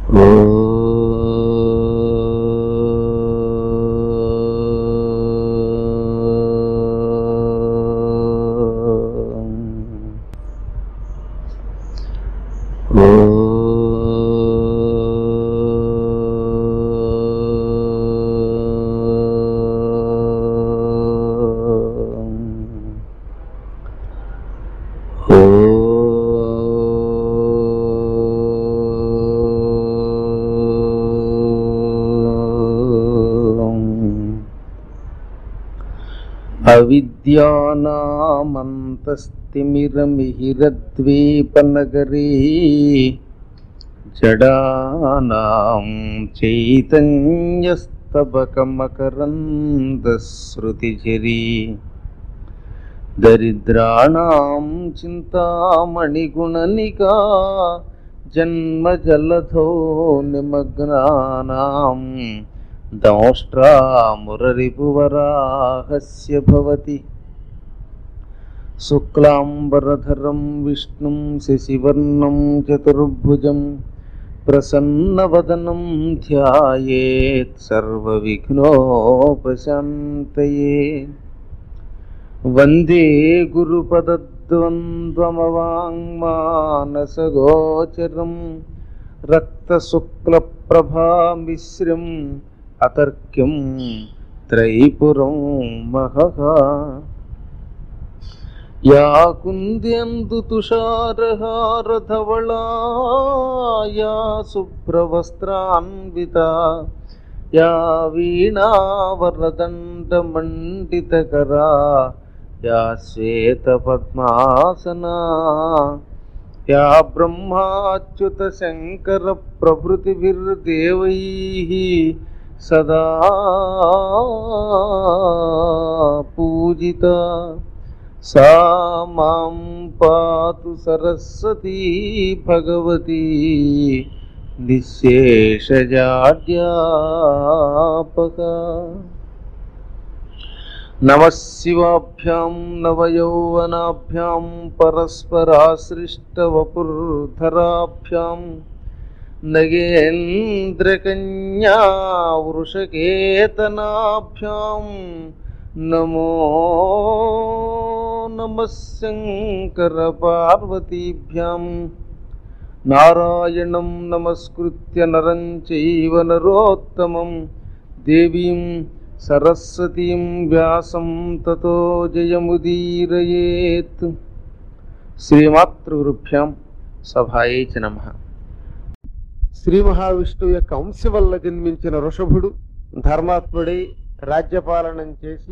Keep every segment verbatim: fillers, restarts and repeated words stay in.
అవిద్యానామంతస్తిమిరమిహిరద్వీపనగరీ జడానాం చైతన్యస్తబకమకరందశ్రుతిఝరీ దరిద్రాణాం చింతామణిగుణనికా జన్మజలధో నిమగ్నానాం దంష్ట్రామురరిపువరాహస్య భవతి. శుక్లాంబరధరం విష్ణుం శశివర్ణం చతుర్భుజం ప్రసన్నవదనం ధ్యాయేత్ సర్వవిఘ్నోపశాంతయే. వందే గురుపదద్వంద్వమవాంగ్మానసగోచరం రక్తశుక్లప్రభామిశ్రం అతర్క్యం త్రైపురం మహః. యా కుంద్యందు తుషారహారధవళా యా శుభ్రవస్త్రాన్వితా యా వీణావరదండమండితకరా యా శ్వేతపద్మాసనా యా బ్రహ్మాచ్యుత శంకర ప్రభృతిభిర్దేవైః సదా పూజితా. సా మాం పాతు సరస్వతీ భగవతి నిశ్శేషజాడ్యాపకా. నమః శివాభ్యాం నవయౌవనాభ్యాం పరస్పరాశ్రిష్టవపుర్ధరాభ్యాం నగేంద్రకన్యా వృషకేతనాభ్యాం నమో నమః శంకర పార్వతీభ్యాం. నారాయణం నమస్కృత్య నరం చైవ నరోత్తమం దేవీం సరస్వతీం వ్యాసం తతో జయముదీరయేత్. శ్రీమాతృగురుభ్యాం సభాయై చ నమః. శ్రీ మహావిష్ణువు యొక్క అంశ వల్ల జన్మించిన వృషభుడు ధర్మాత్ముడై రాజ్యపాలనం చేసి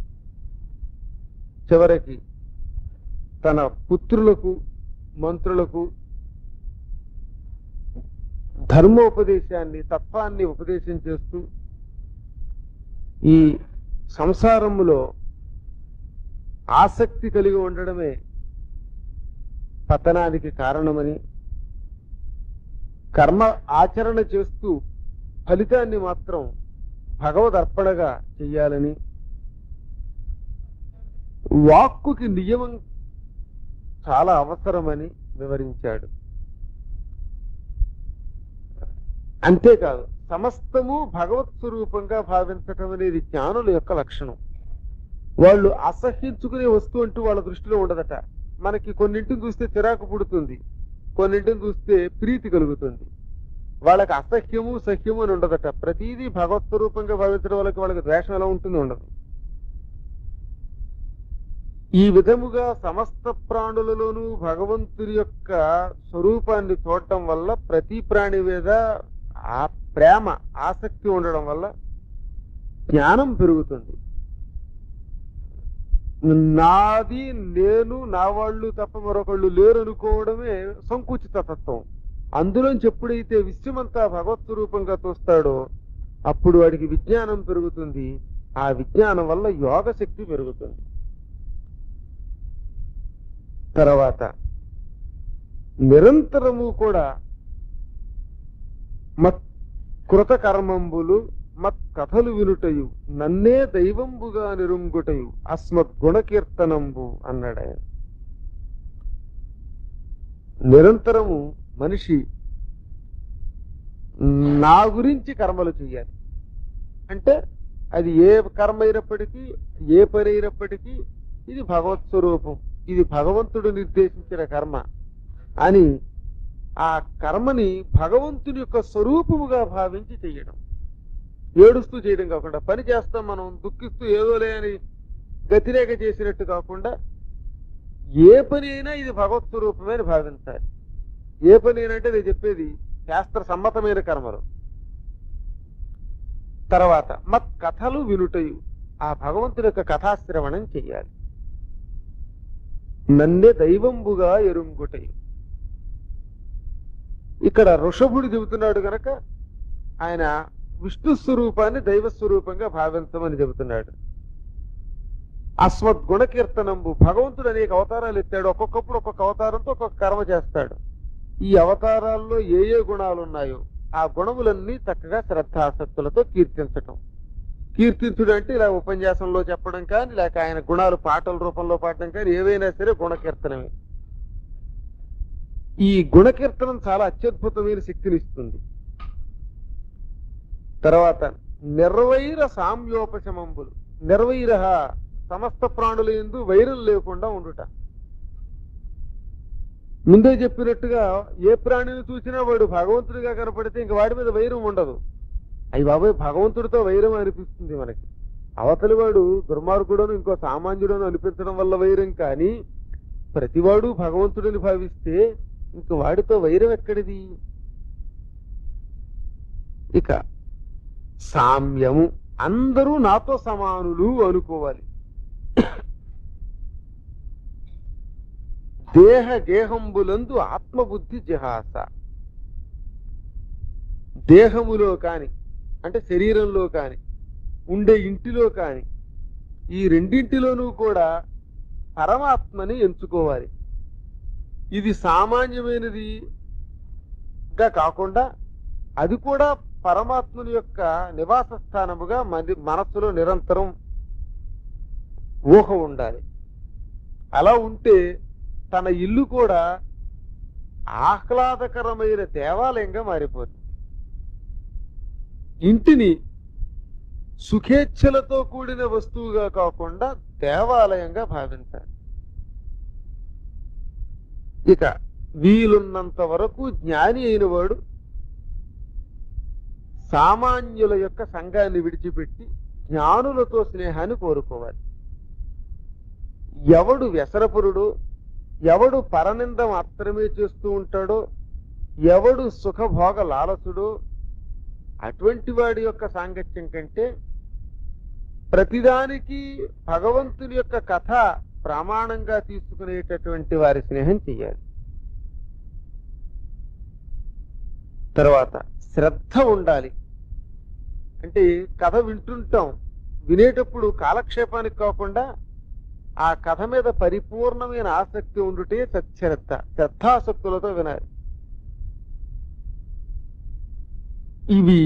చివరికి తన పుత్రులకు మంత్రులకు ధర్మోపదేశాన్ని తత్వాన్ని ఉపదేశం చేస్తూ ఈ సంసారములో ఆసక్తి కలిగి ఉండడమే పతనానికి కారణమని, కర్మ ఆచరణ చేస్తూ ఫలితాన్ని మాత్రం భగవద్ అర్పణగా చెయ్యాలని, వాక్కుకి నియమం చాలా అవసరమని వివరించాడు. అంతేకాదు సమస్తము భగవత్ స్వరూపంగా భావించటం అనేది జ్ఞానుల యొక్క లక్షణం. వాళ్ళు అసహ్యించుకునే వస్తువు అంటూ వాళ్ళ దృష్టిలో ఉండదట. మనకి కొన్నింటిని చూస్తే చిరాకు పుడుతుంది, కొన్నింటిని చూస్తే ప్రీతి కలుగుతుంది. వాళ్ళకి అసహ్యము సహ్యము అని ఉండదట. ప్రతిదీ భగవత్ స్వరూపంగా భావించడం వాళ్ళకి వాళ్ళకి ద్వేషం ఎలా ఉంటుంది ఉండదు. ఈ విధముగా సమస్త ప్రాణులలోనూ భగవంతుడి యొక్క స్వరూపాన్ని చూడటం వల్ల ప్రతి ప్రాణి మీద ఆ ప్రేమ ఆసక్తి ఉండడం వల్ల జ్ఞానం పెరుగుతుంది. నాది నేను నా వాళ్ళు తప్ప మరొకళ్ళు లేరు అనుకోవడమే సంకుచిత తత్వం. అందులోంచి ఎప్పుడైతే విశ్వమంతా భగవత్ స్వరూపంగా చూస్తాడో అప్పుడు వాడికి విజ్ఞానం పెరుగుతుంది. ఆ విజ్ఞానం వల్ల యోగ శక్తి పెరుగుతుంది. తర్వాత నిరంతరము కూడా మత్ కృత కర్మంబులు మత్ కథలు వినుటయు నన్నే దైవంబుగా నిరుంగుటయు అస్మత్ గుణకీర్తనంబు అన్నాడు ఆయన. నిరంతరము మనిషి నా గురించి కర్మలు చెయ్యాలి. అంటే అది ఏ కర్మ అయినప్పటికీ, ఏ పని అయినప్పటికీ ఇది భగవత్ స్వరూపం, ఇది భగవంతుడు నిర్దేశించిన కర్మ అని ఆ కర్మని భగవంతుని యొక్క స్వరూపముగా భావించి చెయ్యడం. ఏడుస్తూ చేయడం కాకుండా, పని చేస్తాం మనం దుఃఖిస్తూ ఏదోలే అని గతిరేక చేసినట్టు కాకుండా ఏ పని అయినా ఇది భగవత్ స్వరూపమే అని భావించాలి. ఏ పని అయినంటే నేను చెప్పేది శాస్త్ర సమ్మతమైన కర్మలు. తర్వాత మత్ కథలు వినుటయు, ఆ భగవంతుని యొక్క కథాశ్రవణం చెయ్యాలి. నన్నే దైవంబుగా ఎరుంగుటయు, ఇక్కడ ఋషభుడు చెబుతున్నాడు గనక ఆయన విష్ణు స్వరూపాన్ని దైవ స్వరూపంగా భావించమని చెబుతున్నాడు. అస్మద్గుణ కీర్తనంబు, భగవంతుడు అనేక అవతారాలు ఎత్తాడు. ఒక్కొక్కప్పుడు ఒక్కొక్క అవతారంతో ఒక్కొక్క కర్మ చేస్తాడు. ఈ అవతారాల్లో ఏ ఏ గుణాలు ఉన్నాయో ఆ గుణములన్నీ చక్కగా శ్రద్ధాసక్తులతో కీర్తించటం. కీర్తించుడు అంటే ఇలా ఉపన్యాసంలో చెప్పడం కానీ, లేక ఆయన గుణాలు పాటల రూపంలో పాడడం కానీ, ఏవైనా సరే గుణకీర్తనమే. ఈ గుణకీర్తనం చాలా అత్యద్భుతమైన శక్తిని ఇస్తుంది. తర్వాత నిర్వైర సామ్యోపశమంబులు, నిర్వైర సమస్త ప్రాణుల యందు వైరం లేకుండా ఉండుట. ముందే చెప్పినట్టుగా ఏ ప్రాణిని చూసినా వాడు భగవంతుడిగా కనపడితే ఇంక వాడి మీద వైరం ఉండదు. అయ్యి బాబాయ్ భగవంతుడితో వైరం అనిపిస్తుంది మనకి. అవతలి వాడు దుర్మార్గుడను ఇంకో సామాన్యుడను అనిపించడం వల్ల వైరం, కానీ ప్రతివాడు భగవంతుడిని భావిస్తే ఇంక వాడితో వైరం ఎక్కడిది? ఇక సామ్యము, అందరూ నాతో సమానులు అనుకోవాలి. దేహ గేహంబులందు ఆత్మబుద్ధి జిహాస, దేహములో కాని అంటే శరీరంలో కాని ఉండే ఇంటిలో కాని ఈ రెండింటిలోనూ కూడా పరమాత్మని ఎంచుకోవాలి. ఇది సామాన్యమైనదిగా కాకుండా అది కూడా పరమాత్ముని యొక్క నివాస స్థానముగా మన మనస్సులో నిరంతరం ఊహ ఉండాలి. అలా ఉంటే తన ఇల్లు కూడా ఆహ్లాదకరమైన దేవాలయంగా మారిపోతుంది. ఇంటిని సుఖేచ్ఛలతో కూడిన వస్తువుగా కాకుండా దేవాలయంగా భావించాలి. ఇక వీలున్నంత వరకు జ్ఞాని అయిన వాడు సామాన్యుల యొక్క సంఘాన్ని విడిచిపెట్టి జ్ఞానులతో స్నేహాన్ని కోరుకోవాలి. ఎవడు వ్యసనపరుడు, ఎవడు పరనింద మాత్రమే చేస్తూ ఉంటాడో, ఎవడు సుఖభోగ లాలసుడో అటువంటి వాడి యొక్క సాంగత్యం కంటే ప్రతిదానికి భగవంతుని యొక్క కథ ప్రమాణంగా తీసుకునేటటువంటి వారి స్నేహం చెయ్యాలి. తర్వాత శ్రద్ధ ఉండాలి. అంటే కథ వింటుంటాం, వినేటప్పుడు కాలక్షేపానికి కాకుండా ఆ కథ మీద పరిపూర్ణమైన ఆసక్తి ఉండుటే సత్శ్రద్ధ. శ్రద్ధాసక్తులతో వినాలి. ఇవి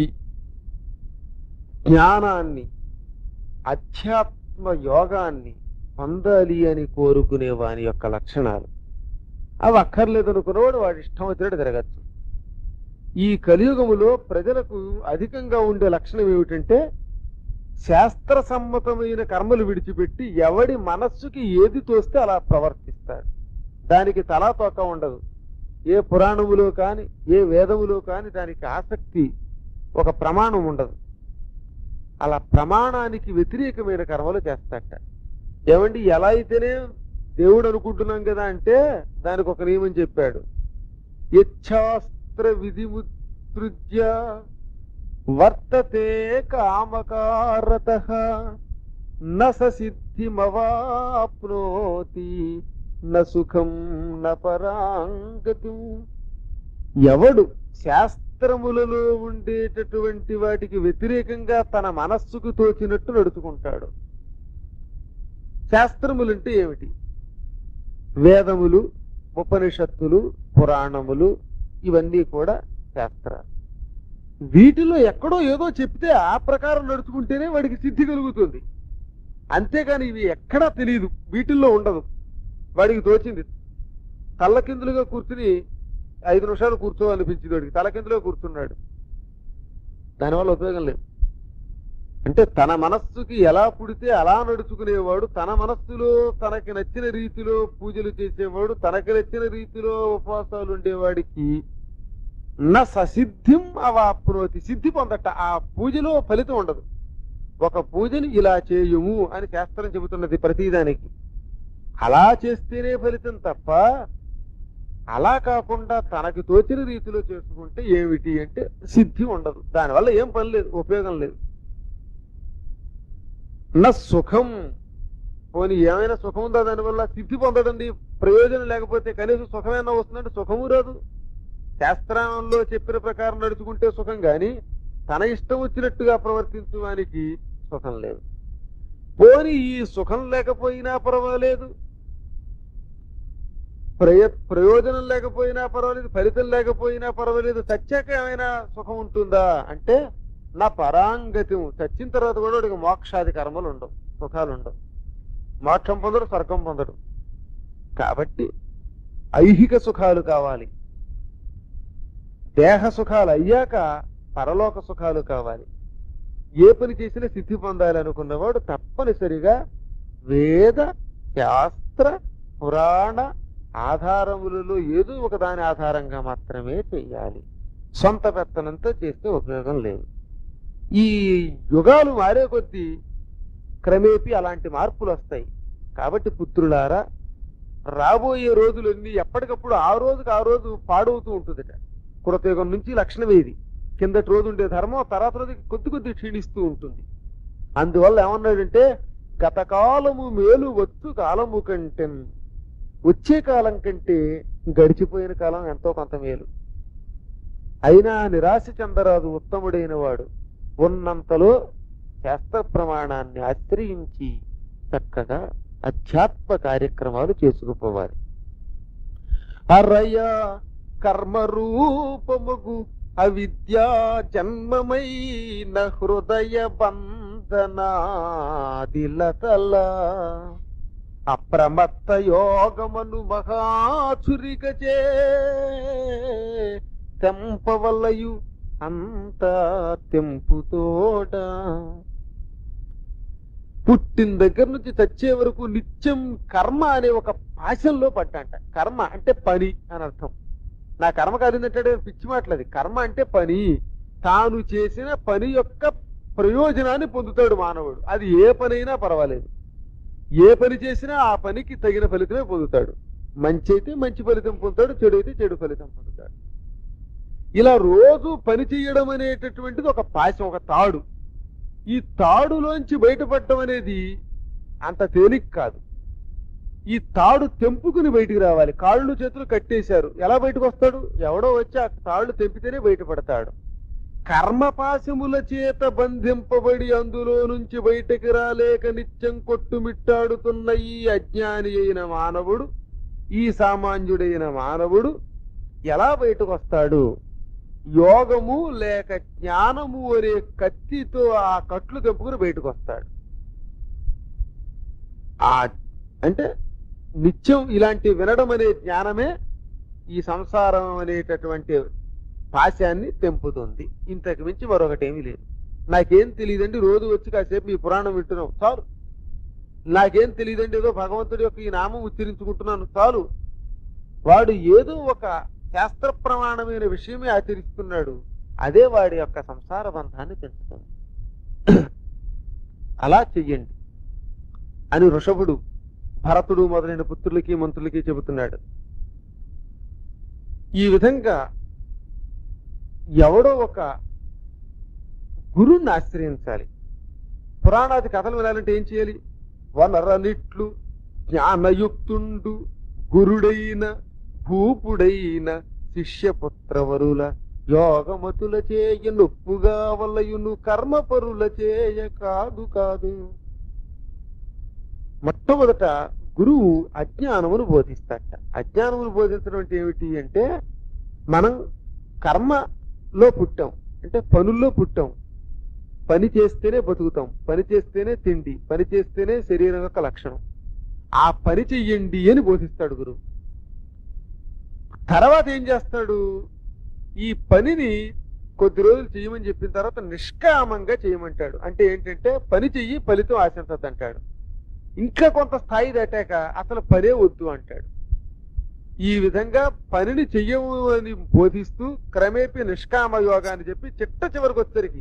జ్ఞానాన్ని, అధ్యాత్మ యోగాన్ని పొందాలి అని కోరుకునే వాని యొక్క లక్షణాలు. అవి అక్కర్లేదు అనుకున్నవాడు వాడి ఇష్టం వచ్చినట్టు తిరగచ్చు. ఈ కలియుగములో ప్రజలకు అధికంగా ఉండే లక్షణం ఏమిటంటే శాస్త్ర సమ్మతమైన కర్మలు విడిచిపెట్టి ఎవడి మనస్సుకి ఏది తోస్తే అలా ప్రవర్తిస్తారు. దానికి తలా తోక ఉండదు. ఏ పురాణములో కాని ఏ వేదములో కాని దానికి ఆసక్తి, ఒక ప్రమాణం ఉండదు. అలా ప్రమాణానికి వ్యతిరేకమైన కర్మలు చేస్తాట. ఏమండి ఎలా అయితేనే దేవుడు అనుకుంటున్నాం కదా అంటే దానికి ఒక నియమం చెప్పాడు. యచ్ఛాస్త్ర విధిముత్సృజ్య వర్తతే కామకారతః న సిద్ధిమవాప్నోతి న సుఖం న పరాంగతిం. ఎవడు శాస్త్రములలో ఉండేటటువంటి వాటికి వ్యతిరేకంగా తన మనస్సుకు తోచినట్టు నడుచుకుంటాడు. శాస్త్రములంటే ఏమిటి? వేదములు, ఉపనిషత్తులు, పురాణములు, ఇవన్నీ కూడా శాస్త్రాలు. వీటిలో ఎక్కడో ఏదో చెప్తే ఆ ప్రకారం నడుచుకుంటేనే వాడికి సిద్ధి కలుగుతుంది. అంతేగాని ఇవి ఎక్కడా తెలియదు, వీటిల్లో ఉండదు. వాడికి తోచింది తల్లకిందులుగా కూర్చుని ఐదు నిమిషాలు కూర్చోవాలనిపించింది. వాడికి తలకిందులో కూర్చున్నాడు. దానివల్ల ఉపయోగం లేదు. అంటే తన మనస్సుకి ఎలా పుడితే అలా నడుచుకునేవాడు, తన మనస్సులో తనకి నచ్చిన రీతిలో పూజలు చేసేవాడు, తనకి నచ్చిన రీతిలో ఉపవాసాలు ఉండేవాడికి నా ససిద్ధిం అవాప్నోతి, సిద్ధి పొందట. ఆ పూజలో ఫలితం ఉండదు. ఒక పూజని ఇలా చేయుము అని శాస్త్రం చెబుతున్నది ప్రతిదానికి. అలా చేస్తేనే ఫలితం తప్ప అలా కాకుండా తనకి తోచిన రీతిలో చేసుకుంటే ఏమిటి అంటే సిద్ధి ఉండదు. దానివల్ల ఏం పని లేదు, ఉపయోగం లేదు. నా సుఖం, పోనీ ఏమైనా సుఖం ఉందా దానివల్ల? సిద్ధి పొందడండి ప్రయోజనం లేకపోతే కనీసం సుఖమైనా వస్తుందంటే సుఖము రాదు. శాస్త్రంలో చెప్పిన ప్రకారం నడుచుకుంటే సుఖం, కానీ తన ఇష్టం వచ్చినట్టుగా ప్రవర్తించడానికి సుఖం లేదు. పోనీ ఈ సుఖం లేకపోయినా పర్వాలేదు, ప్రయ ప్రయోజనం లేకపోయినా పర్వాలేదు, ఫలితం లేకపోయినా పర్వాలేదు, చచ్చాక ఏమైనా సుఖం ఉంటుందా అంటే నా పరాంగతి, చచ్చిన తర్వాత కూడా వాడికి మోక్షాది కర్మలు ఉండవు, సుఖాలు ఉండవు. మోక్షం పొందడు, స్వర్గం పొందడు. కాబట్టి ఐహిక సుఖాలు కావాలి. దేహ సుఖాలు అయ్యాక పరలోక సుఖాలు కావాలి. ఏ పని చేసినా సిద్ధి పొందాలి అనుకున్నవాడు తప్పనిసరిగా వేద శాస్త్ర పురాణ ఆధారములలో ఏదో ఒక దాని ఆధారంగా మాత్రమే చెయ్యాలి. సొంత పెత్తనంతో చేస్తే ఉపయోగం లేదు. ఈ యుగాలు మారే కొద్దీ క్రమేపీ అలాంటి మార్పులు వస్తాయి. కాబట్టి పుత్రులారా, రాబోయే రోజులన్నీ ఎప్పటికప్పుడు ఆ రోజుకి ఆ రోజు పాడవుతూ ఉంటుందట. కృతయుగం నుంచి లక్షణమే ఇది. కిందటి రోజు ఉండే ధర్మం తర్వాత రోజుకి కొద్ది కొద్ది క్షీణిస్తూ ఉంటుంది. అందువల్ల ఏమన్నాడంటే గతకాలము మేలు వచ్చు కాలము కంటే, వచ్చే కాలం కంటే గడిచిపోయిన కాలం ఎంతో కొంత మేలు. అయినా నిరాశ చెందరాదు ఉత్తముడైన వాడు. ఉన్నంతలో శాస్త్ర ప్రమాణాన్ని ఆశ్రయించి చక్కగా అధ్యాత్మ కార్యక్రమాలు చేసుకుపోవాలి. అరయ కర్మరూపముగు అవిద్యా జన్మమైన హృదయ బంధనాదిలతల అప్రమత్త యోగమను మహాచురికచే తెంపవలయు అంత తెంపుతోట. పుట్టిన దగ్గర నుంచి చచ్చే వరకు నిత్యం కర్మ అనే ఒక పాశంలో పడ్డాంట. కర్మ అంటే పని అని అర్థం. నా కర్మ కాలిందంటే పిచ్చి మాటలది. కర్మ అంటే పని. తాను చేసిన పని యొక్క ప్రయోజనాన్ని పొందుతాడు మానవుడు. అది ఏ పనైనా పర్వాలేదు. ఏ పని చేసినా ఆ పనికి తగిన ఫలితమే పొందుతాడు. మంచి అయితే మంచి ఫలితం పొందుతాడు, చెడు అయితే చెడు ఫలితం పొందుతాడు. ఇలా రోజు పని చేయడం అనేటటువంటిది ఒక పాశం, ఒక తాడు. ఈ తాడులోంచి బయటపడటం అనేది అంత తేలిక కాదు. ఈ తాడు తెంపుకుని బయటికి రావాలి. కాళ్ళు చేతులు కట్టేశారు, ఎలా బయటకు వస్తాడు? ఎవడో వచ్చి ఆ తాళ్ళు తెంపితేనే బయటపడతాడు. కర్మపాశముల చేత బంధింపబడి అందులో నుంచి బయటకు రాలేక నిత్యం కొట్టుమిట్టాడుతున్న ఈ అజ్ఞాని అయిన మానవుడు, ఈ సామాన్యుడైన మానవుడు ఎలా బయటకు వస్తాడు? యోగము లేక జ్ఞానము అనే కత్తితో ఆ కట్లు తెంపుకుని బయటకు వస్తాడు. ఆ అంటే నిత్యం ఇలాంటి వినడం అనే జ్ఞానమే ఈ సంసారం అనేటటువంటి పాశాన్ని తెంపుతుంది. ఇంతకు మించి మరొకటేమీ లేదు. నాకేం తెలియదండి, రోజు వచ్చి కాసేపు ఈ పురాణం వింటున్నాం చాలు. నాకేం తెలియదండి, ఏదో భగవంతుడి యొక్క ఈ నామం ఉచ్చరించుకుంటున్నాను చాలు. వాడు ఏదో ఒక శాస్త్ర ప్రమాణమైన విషయమే ఆచరిస్తున్నాడు. అదే వాడి యొక్క సంసార బంధాన్ని పెంచుతుంది. అలా చెయ్యండి అని ఋషభుడు భరతుడు మొదలైన పుత్రులకి మంత్రులకి చెబుతున్నాడు. ఈ విధంగా ఎవడో ఒక గురువుని ఆశ్రయించాలి. పురాణాది కథలు వినాలంటే ఏం చేయాలి? వనరనిట్లు జ్ఞానయుక్తుండు గురుడైన భూపుడైన శిష్యపుత్రవరుల యోగమతుల చేయ నొప్పుగా వలయును కర్మపరుల చేయ కాదు కాదు. మొట్టమొదట గురువు అజ్ఞానమును బోధిస్తాట. అజ్ఞానమును బోధించడం అంటే ఏమిటి అంటే, మనం కర్మలో పుట్టాం, అంటే పనుల్లో పుట్టాం. పని చేస్తేనే బతుకుతాం, పని చేస్తేనే తిండి, పని చేస్తేనే శరీరం యొక్క లక్షణం. ఆ పని చెయ్యండి అని బోధిస్తాడు గురువు. తర్వాత ఏం చేస్తాడు? ఈ పనిని కొద్ది రోజులు చేయమని చెప్పిన తర్వాత నిష్కామంగా చేయమంటాడు. అంటే ఏంటంటే పని చెయ్యి, ఫలితం ఆశించద్దు అంటాడు. ఇంకా కొంత స్థాయి దాటాక అసలు పనే వద్దు అంటాడు. ఈ విధంగా పనిని చెయ్యము అని బోధిస్తూ క్రమేపీ నిష్కామ యోగాన్ని చెప్పి చిట్ట చివరికి వచ్చరికి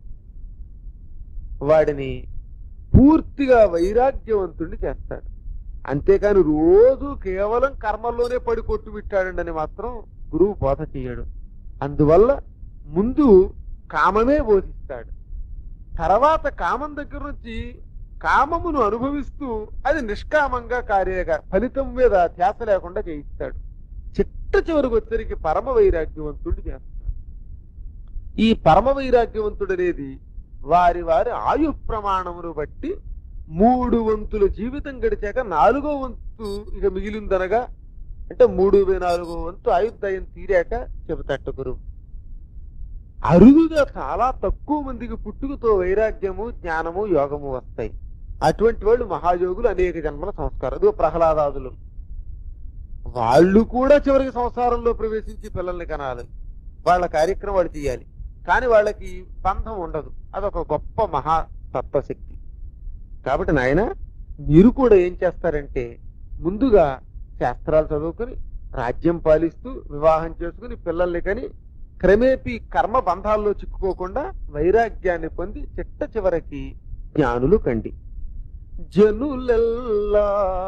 వాడిని పూర్తిగా వైరాగ్యవంతుడిని చేస్తాడు. అంతేకాని రోజు కేవలం కర్మల్లోనే పడి కొట్టుమిట్టాడండి మాత్రం గురువు బోధ చేయడు. అందువల్ల ముందు కామమే బోధిస్తాడు. తర్వాత కామం దగ్గర నుంచి కామమును అనుభవిస్తూ అది నిష్కామంగా కార్యగా ఫలితం మీద ధ్యాస లేకుండా చేయిస్తాడు. చిట్ట చివరికి వచ్చరికి పరమ వైరాగ్యవంతుడు చేస్తాడు. ఈ పరమ వైరాగ్యవంతుడు అనేది వారి వారి ఆయు ప్రమాణమును బట్టి మూడు వంతుల జీవితం గడిచాక నాలుగో వంతు ఇక మిగిలిందనగా అంటే మూడు బై నాలుగో వంతు ఆయుర్దాయం తీరాక చెబుతట్టు గురువు. అరుదుగా చాలా తక్కువ మందికి పుట్టుకతో వైరాగ్యము, జ్ఞానము, యోగము వస్తాయి. అటువంటి వాళ్ళు మహాయోగులు, అనేక జన్మల సంస్కారం. ఇదిగో ప్రహ్లాదాదులు, వాళ్ళు కూడా చివరికి సంసారంలో ప్రవేశించి పిల్లల్ని కనాలి. వాళ్ళ కార్యక్రమం వాళ్ళు చేయాలి. కానీ వాళ్ళకి బంధం ఉండదు. అదొక గొప్ప మహా తత్వశక్తి. కాబట్టి నాయన మీరు కూడా ఏం చేస్తారంటే ముందుగా శాస్త్రాలు చదువుకుని రాజ్యం పాలిస్తూ వివాహం చేసుకుని పిల్లల్ని కని క్రమేపీ కర్మ బంధాల్లో చిక్కుకోకుండా వైరాగ్యాన్ని పొంది చిట్ట చివరికి జ్ఞానులు కండి. జనులెల్లా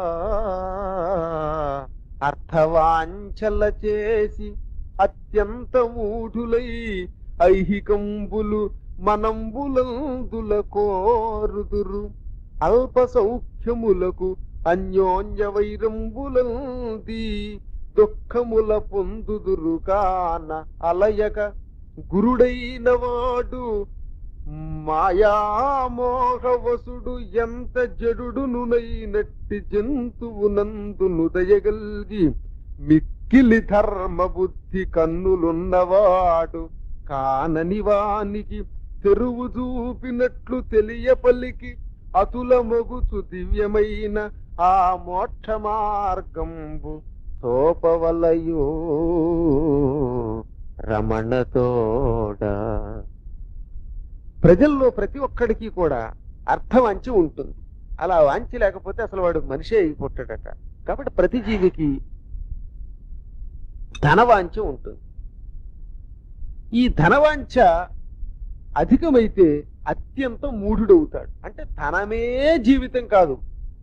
అర్థవాంఛల చేసి అత్యంత మూఢులై ఐహికంబులు మనంబులందుల కోరుదురు. అల్ప సౌఖ్యములకు అన్యోన్య వైరంబులంది దుఃఖముల పొందుదురు కాన అలయక గురుడైన వాడు మాయామోహవసుడు ఎంత జడుడునునైనట్టి జంతువు నందును దయగల్గి మిక్కిలి ధర్మ బుద్ధి కన్నులున్నవాడు కానని వానికి తెరువు చూపినట్లు తెలియ పలికి అతుల మొగుచు దివ్యమైన ఆ మోక్ష మార్గంబు తోపవలయో రమణతోడ. ప్రజల్లో ప్రతి ఒక్కడికి కూడా అర్థవాంఛ ఉంటుంది. అలా వాంఛ లేకపోతే అసలు వాడు మనిషి అయిపోతాడట. కాబట్టి ప్రతి జీవికి ధనవాంఛ ఉంటుంది. ఈ ధనవాంఛ అధికమైతే అత్యంత మూఢుడవుతాడు. అంటే ధనమే జీవితం కాదు.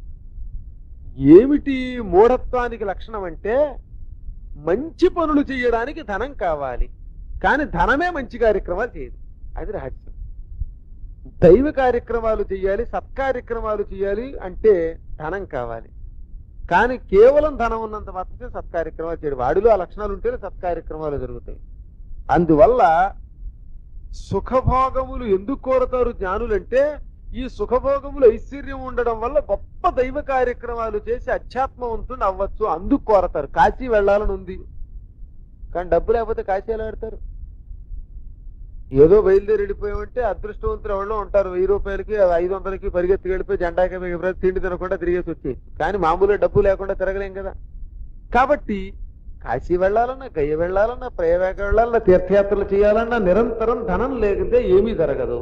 ఏమిటి మూఢత్వానికి లక్షణం అంటే మంచి పనులు చేయడానికి ధనం కావాలి, కానీ ధనమే మంచి కార్యక్రమాలు చేయదు. అది రహస్యం. దైవ కార్యక్రమాలు చేయాలి, సత్కార్యక్రమాలు చేయాలి అంటే ధనం కావాలి. కానీ కేవలం ధనం ఉన్నంత మాత్రమే సత్కార్యక్రమాలు చేయడు. వాడిలో ఆ లక్షణాలు ఉంటేనే సత్కార్యక్రమాలు జరుగుతాయి. అందువల్ల సుఖభోగములు ఎందుకు కోరతారు జ్ఞానులంటే ఈ సుఖభోగములు ఐశ్వర్యం ఉండడం వల్ల గొప్ప దైవ కార్యక్రమాలు చేసి అధ్యాత్మవంతుని అవ్వచ్చు, అందుకు కోరతారు. కాశీ వెళ్ళాలని ఉంది, కానీ డబ్బు లేకపోతే కాశీ ఎలా పెడతారు? ఏదో బయలుదేరి వెళ్ళిపోయామంటే అదృష్టవంతులు ఎవరో ఉంటారు. వెయ్యి రూపాయలకి ఐదు వందలకి పరిగెత్తి వెళ్ళిపోయి జెండాకి తిండి తినకుండా తిరిగేసి వచ్చి, కానీ మామూలుగా డబ్బు లేకుండా తిరగలేం కదా. కాబట్టి కాశీ వెళ్ళాలన్నా, గయ్య వెళ్ళాలన్నా, ప్రయాగ వెళ్ళాలన్నా, తీర్థయాత్రలు చేయాలన్నా నిరంతరం ధనం లేకపోతే ఏమీ జరగదు.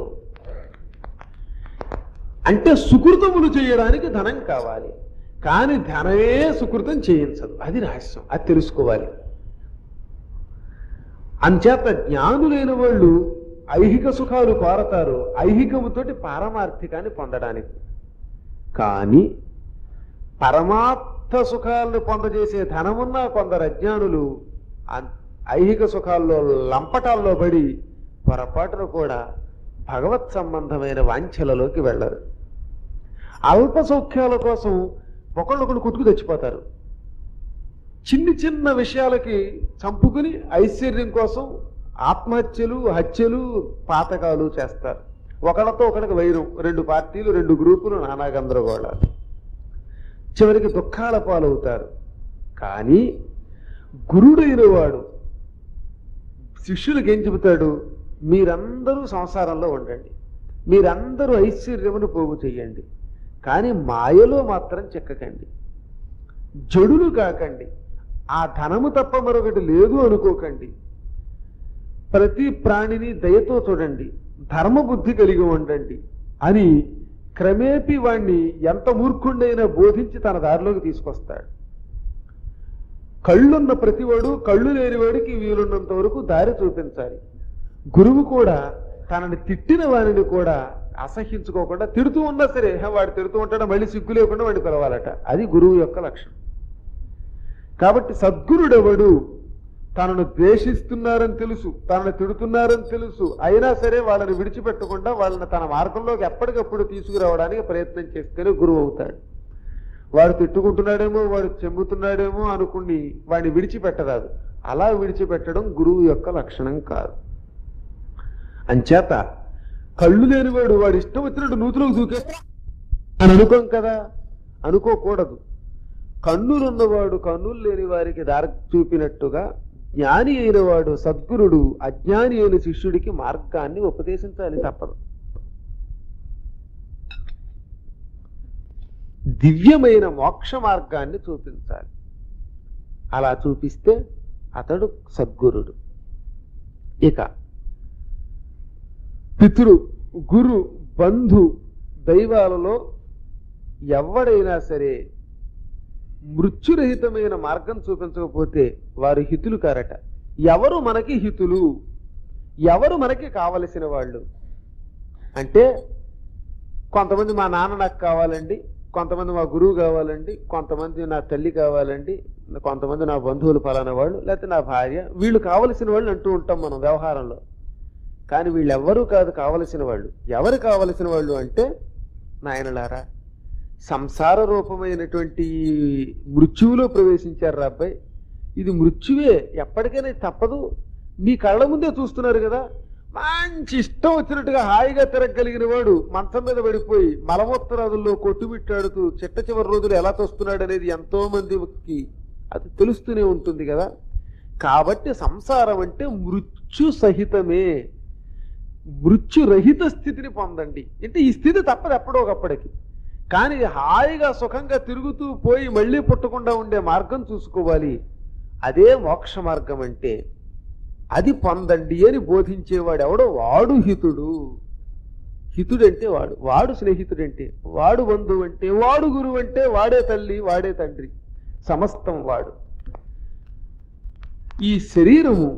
అంటే సుకృతములు చేయడానికి ధనం కావాలి, కానీ ధనమే సుకృతం చేయించదు. అది రహస్యం, అది తెలుసుకోవాలి. అంచేత జ్ఞానులైన వాళ్ళు ఐహిక సుఖాలు కోరతారు, ఐహికముతోటి పారమార్థికాన్ని పొందడానికి. కానీ పరమార్థ సుఖాలను పొందజేసే ధనమున్నా కొందరు అజ్ఞానులు ఐహిక సుఖాల్లో లంపటాల్లో పడి పొరపాటున కూడా భగవత్ సంబంధమైన వాంఛలలోకి వెళ్ళరు. అల్ప సౌఖ్యాల కోసం ఒకళ్ళొకళ్ళు కొట్టుకు తెచ్చిపోతారు. చిన్ని చిన్న విషయాలకి చంపుకుని ఐశ్వర్యం కోసం ఆత్మహత్యలు, హత్యలు, పాతకాలు చేస్తారు. ఒకళ్ళతో ఒకళ్ళకి వైరం, రెండు పార్టీలు, రెండు గ్రూపులు, నానా గందరగోళాలు, చివరికి దుఃఖాల పాలవుతారు. కానీ గురుడైన వాడు శిష్యులకు ఏం చెబుతాడు? మీరందరూ సంసారంలో ఉండండి, మీరందరూ ఐశ్వర్యమును పోగు చెయ్యండి, కానీ మాయలో మాత్రం చెక్కకండి, జడులు కాకండి, ఆ ధనము తప్ప మరొకటి లేదు అనుకోకండి. ప్రతి ప్రాణిని దయతో చూడండి, ధర్మబుద్ధి కలిగి ఉండండి అని క్రమేపీ వాణ్ణి ఎంత మూర్ఖుండైనా బోధించి తన దారిలోకి తీసుకొస్తాడు. కళ్ళున్న ప్రతివాడు కళ్ళు లేనివాడికి వీలున్నంత వరకు దారి చూపించాలి. గురువు కూడా తనని తిట్టిన వాడిని కూడా అసహ్యించుకోకుండా, తిడుతూ ఉన్నా సరే వాడు తిడుతూ ఉంటాడు మళ్ళీ సిగ్గు లేకుండా వాడిని పిలవాలట. అది గురువు యొక్క లక్షణం. కాబట్టి సద్గురుడెవడు తనను ద్వేషిస్తున్నారని తెలుసు, తనను తిడుతున్నారని తెలుసు, అయినా సరే వాళ్ళని విడిచిపెట్టకుండా వాళ్ళని తన మార్గంలోకి ఎప్పటికప్పుడు తీసుకురావడానికి ప్రయత్నం చేస్తేనే గురువు అవుతాడు. వాడు తిట్టుకుంటున్నాడేమో, వాడు చెంబుతున్నాడేమో అనుకుని వాడిని విడిచిపెట్టరాదు. అలా విడిచిపెట్టడం గురువు యొక్క లక్షణం కాదు. అంచేత కళ్ళు లేనివాడు వాడు ఇష్టం వచ్చినట్టు నూతులోకి దూకేస్తా అని అనుకోం కదా, అనుకోకూడదు. కన్నులున్నవాడు కన్నులు లేని వారికి దారి చూపినట్టుగా జ్ఞాని అయిన వాడు సద్గురుడు అజ్ఞాని అయిన శిష్యుడికి మార్గాన్ని ఉపదేశించాలి, తప్పదు. దివ్యమైన మోక్ష మార్గాన్ని చూపించాలి. అలా చూపిస్తే అతడు సద్గురుడు. ఇక పితృ గురు బంధు దైవాలలో ఎవడైనా సరే మృత్యురహితమైన మార్గం చూపించకపోతే వారు హితులు కారట. ఎవరు మనకి హితులు, ఎవరు మనకి కావలసిన వాళ్ళు అంటే, కొంతమంది మా నాన్న నాకు కావాలండి, కొంతమంది మా గురువు కావాలండి, కొంతమంది నా తల్లి కావాలండి, కొంతమంది నా బంధువులు ఫలానా వాళ్ళు, లేకపోతే నా భార్య, వీళ్ళు కావలసిన వాళ్ళు అంటూ ఉంటాం మనం వ్యవహారంలో. కానీ వీళ్ళెవ్వరూ కాదు కావలసిన వాళ్ళు. ఎవరు కావలసిన వాళ్ళు అంటే, నాయనలారా, సంసార రూపమైనటువంటి మృత్యువులో ప్రవేశించారు రా అబ్బాయి. ఇది మృత్యువే, ఎప్పటికైనా తప్పదు. మీ కళ్ళ ముందే చూస్తున్నారు కదా. మంచి ఇష్టం వచ్చినట్టుగా హాయిగా తిరగలిగిన వాడు మంచం మీద పడిపోయి మలమూత్రాదుల్లో కొట్టుమిట్టాడుతూ చిట్ట చివరి రోజులు ఎలా తోస్తున్నాడు అనేది ఎంతో మందికి అది తెలుస్తూనే ఉంటుంది కదా. కాబట్టి సంసారం అంటే మృత్యు సహితమే, మృత్యురహిత స్థితిని పొందండి. అంటే ఈ స్థితి తప్పదు ఎప్పుడో ఒకప్పటికి. కానీ హాయిగా సుఖంగా తిరుగుతూ పోయి మళ్ళీ పుట్టకుండా ఉండే మార్గం చూసుకోవాలి. అదే మోక్ష మార్గం అంటే. అది పొందండి అని బోధించేవాడు ఎవడో వాడు హితుడు. హితుడంటే వాడు, వాడు స్నేహితుడంటే, వాడు బంధువు అంటే, వాడు గురువు అంటే, వాడే తల్లి వాడే తండ్రి, సమస్తం వాడు. ఈ శరీరము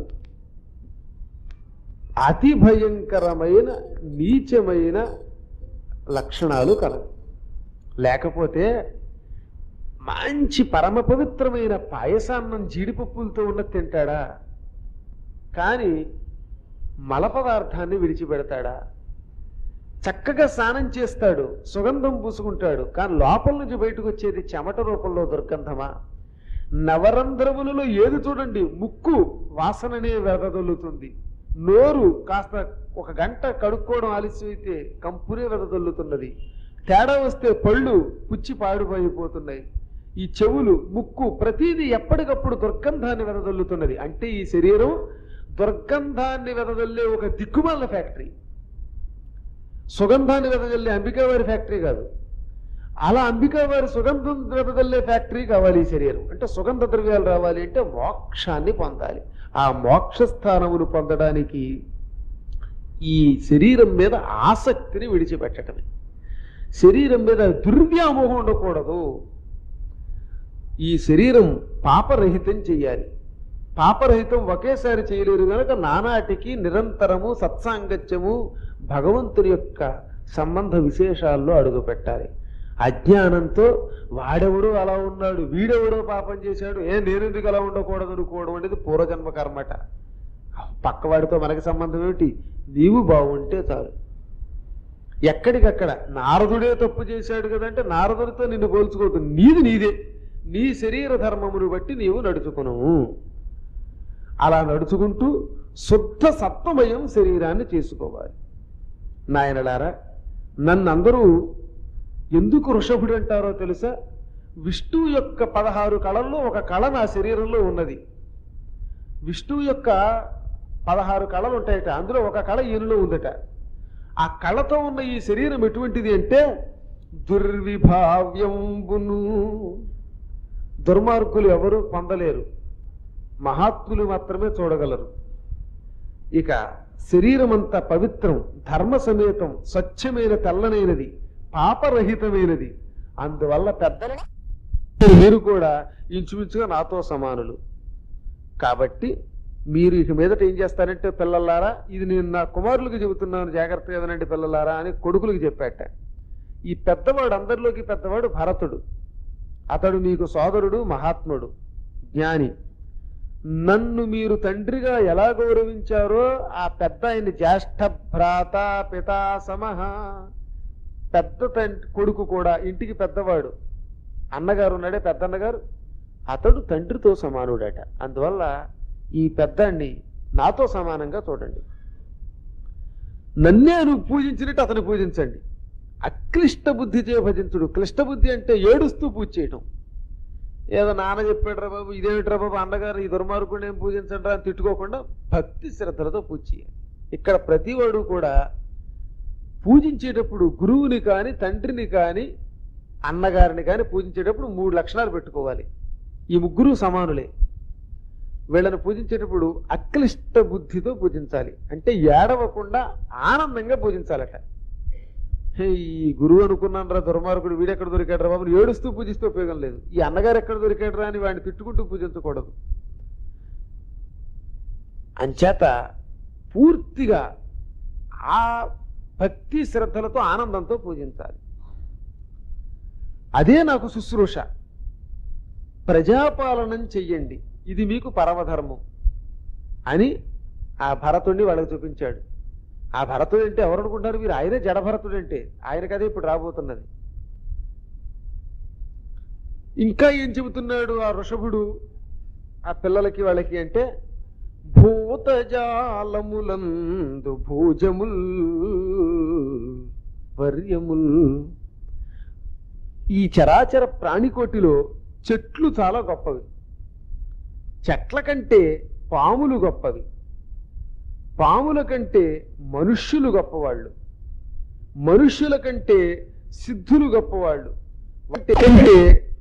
అతి భయంకరమైన నీచమైన లక్షణాలు కలదు. లేకపోతే మంచి పరమ పవిత్రమైన పాయసాన్నం జీడిపప్పులతో ఉన్న తింటాడా? కానీ మల పదార్థాన్ని విడిచిపెడతాడా? చక్కగా స్నానం చేస్తాడు, సుగంధం పూసుకుంటాడు, కానీ లోపల నుంచి బయటకు వచ్చేది చెమట రూపంలో దుర్గంధమా? నవరంధ్రములలో ఏది చూడండి, ముక్కు వాసననే వెదజల్లుతుంది, నోరు కాస్త ఒక గంట కడుక్కోవడం ఆలస్యం అయితే కంపునే వెదజల్లుతున్నది, తేడా వస్తే పళ్ళు పుచ్చి పాడుపోయిపోతున్నాయి, ఈ చెవులు ముక్కు ప్రతిదీ ఎప్పటికప్పుడు దుర్గంధాన్ని వెదజల్లుతున్నది. అంటే ఈ శరీరం దుర్గంధాన్ని వెదజల్లే ఒక దిక్కుమాల ఫ్యాక్టరీ, సుగంధాన్ని వెదజల్లే అంబికావారి ఫ్యాక్టరీ కాదు. అలా అంబికావారి సుగంధం వెదజల్లే ఫ్యాక్టరీ కావాలి ఈ శరీరం. అంటే సుగంధ ద్రవ్యాలు రావాలి అంటే మోక్షాన్ని పొందాలి. ఆ మోక్ష స్థానమును పొందడానికి ఈ శరీరం మీద ఆసక్తిని విడిచిపెట్టడమే. శరీరం మీద దుర్వ్యామోహం ఉండకూడదు. ఈ శరీరం పాపరహితం చెయ్యాలి. పాపరహితం ఒకేసారి చేయలేరు కనుక నానాటికి నిరంతరము సత్సాంగత్యము భగవంతుని యొక్క సంబంధ విశేషాల్లో అడుగు పెట్టాలి. అజ్ఞానంతో వాడెవడో అలా ఉన్నాడు, వీడెవడో పాపం చేశాడు, ఏ నేనెందుకు అలా ఉండకూడదు అనుకోవడం అనేది పూర్వజన్మ కర్మట. పక్కవాడితో మనకి సంబంధం ఏమిటి? నీవు బాగుంటే చాలు. ఎక్కడికక్కడ నారదుడే తప్పు చేశాడు కదంటే నారదుడితో నిన్ను పోల్చుకోవద్దు, నీది నీదే, నీ శరీర ధర్మమును బట్టి నీవు నడుచుకును. అలా నడుచుకుంటూ శుద్ధ సత్వమయం శరీరాన్ని చేసుకోవాలి. నాయనలారా, నన్ను అందరూ ఎందుకు వృషభుడు అంటారో తెలుసా? విష్ణువు యొక్క పదహారు కళల్లో ఒక కళ నా శరీరంలో ఉన్నది. విష్ణువు యొక్క పదహారు కళలు ఉంటాయట, అందులో ఒక కళ ఈయనలో ఉందట. ఆ కళతో ఉన్న ఈ శరీరం ఎటువంటిది అంటే దుర్విభావ్యంబును. దుర్మార్గులు ఎవరు పొందలేరు, మహాత్ములు మాత్రమే చూడగలరు. ఇక శరీరం అంతా పవిత్రం, ధర్మ సమేతం, స్వచ్ఛమైన తెల్లనైనది, పాపరహితమైనది. అందువల్ల పెద్దలు మీరు కూడా ఇంచుమించుగా నాతో సమానులు. కాబట్టి మీరు ఇక మీదట ఏం చేస్తారంటే, పిల్లలారా, ఇది నేను నా కుమారులకు చెబుతున్నాను, జాగ్రత్తగా వినండి పిల్లలారా అని కొడుకులకు చెప్పాట. ఈ పెద్దవాడు, అందరిలోకి పెద్దవాడు భరతుడు. అతడు మీకు సోదరుడు, మహాత్ముడు, జ్ఞాని. నన్ను మీరు తండ్రిగా ఎలా గౌరవించారో ఆ పెద్ద ఆయన జ్యేష్ఠ భ్రాత పితా సమహ, పెద్ద తండ్రి కొడుకు కూడా, ఇంటికి పెద్దవాడు అన్నగారు ఉన్నాడే పెద్దన్నగారు, అతడు తండ్రితో సమానుడట. అందువల్ల ఈ పెద్దాన్ని నాతో సమానంగా చూడండి. నన్నే నువ్వు పూజించినట్టు అతను పూజించండి. అక్లిష్ట బుద్ధిచే భజించుడు. క్లిష్ట బుద్ధి అంటే ఏడుస్తూ పూజ చేయటం. ఏదో నాన్న చెప్పాడురా బాబు, ఇదేమిట్రా బాబు, అన్నగారు ఈ దుర్మార్గుడిని ఏం పూజించండి అని తిట్టుకోకుండా భక్తి శ్రద్ధలతో పూజ చేయాలి. ఇక్కడ ప్రతివాడు కూడా పూజించేటప్పుడు గురువుని కానీ, తండ్రిని కానీ, అన్నగారిని కానీ పూజించేటప్పుడు మూడు లక్షణాలు పెట్టుకోవాలి. ఈ ముగ్గురు సమానులే. వీళ్ళని పూజించేటప్పుడు అక్లిష్ట బుద్ధితో పూజించాలి. అంటే ఏడవకుండా ఆనందంగా పూజించాలట. ఈ గురువు అనుకున్నాను రా దుర్మార్గుడు, వీడెక్కడ దొరికాడు రా బాబు, ఏడుస్తూ పూజిస్తే ఉపయోగం లేదు. ఈ అన్నగారు ఎక్కడ దొరికాడు రా అని వాడిని తిట్టుకుంటూ పూజించకూడదు. అంచేత పూర్తిగా ఆ భక్తి శ్రద్ధలతో ఆనందంతో పూజించాలి. అదే నాకు శుశ్రూష. ప్రజాపాలనం చెయ్యండి, ఇది మీకు పరమధర్మం అని ఆ భరతుడిని వాళ్ళకి చూపించాడు. ఆ భరతుడు అంటే ఎవరు అనుకుంటారు మీరు? ఆయనే జడభరతుడు అంటే. ఆయనకదే ఇప్పుడు రాబోతున్నది. ఇంకా ఏం చెబుతున్నాడు ఆ వృషభుడు ఆ పిల్లలకి వాళ్ళకి అంటే, భూతజాలములందు భూజముల్ వర్యముల్. ఈ చరాచర ప్రాణికోటిలో చెట్లు చాలా గొప్పవి. చెట్ల కంటే పాములు గొప్పవి. పాముల కంటే మనుష్యులు గొప్పవాళ్ళు. మనుష్యుల కంటే సిద్ధులు గొప్పవాళ్ళు. కంటే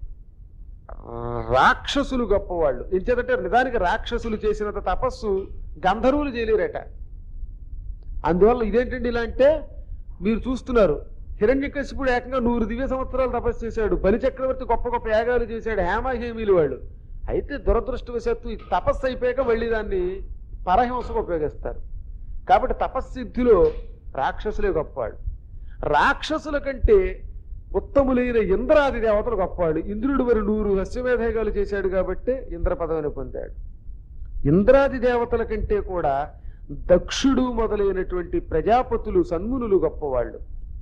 రాక్షసులు గొప్పవాళ్ళు. ఎంచేతంటే నిజానికి రాక్షసులు చేసినంత తపస్సు గంధర్వులు చేయలేరట. అందువల్ల ఇదేంటండి ఇలా అంటే, మీరు చూస్తున్నారు హిరణ్యకశిపుడు ఏకంగా నూరు దివ్య సంవత్సరాలు తపస్సు చేశాడు. బలిచక్రవర్తి గొప్ప గొప్ప యాగాలు చేశాడు, హేమహేమీలు వాళ్ళు. అయితే దురదృష్టవశాత్తు ఈ తపస్సు అయిపోయాక మళ్ళీ దాన్ని పరహింసకు ఉపయోగిస్తారు. కాబట్టి తపస్సిద్ధిలో రాక్షసులే గొప్పవాడు. రాక్షసుల కంటే ఉత్తములైన ఇంద్రాది దేవతలు గొప్పవాడు. ఇంద్రుడు మరి నూరు అశ్వమేధయాగాలు చేశాడు కాబట్టి ఇంద్ర పదవిని పొందాడు. ఇంద్రాది దేవతల కంటే కూడా దక్షుడు మొదలైనటువంటి ప్రజాపతులు, సన్మునులు గొప్పవాళ్ళు.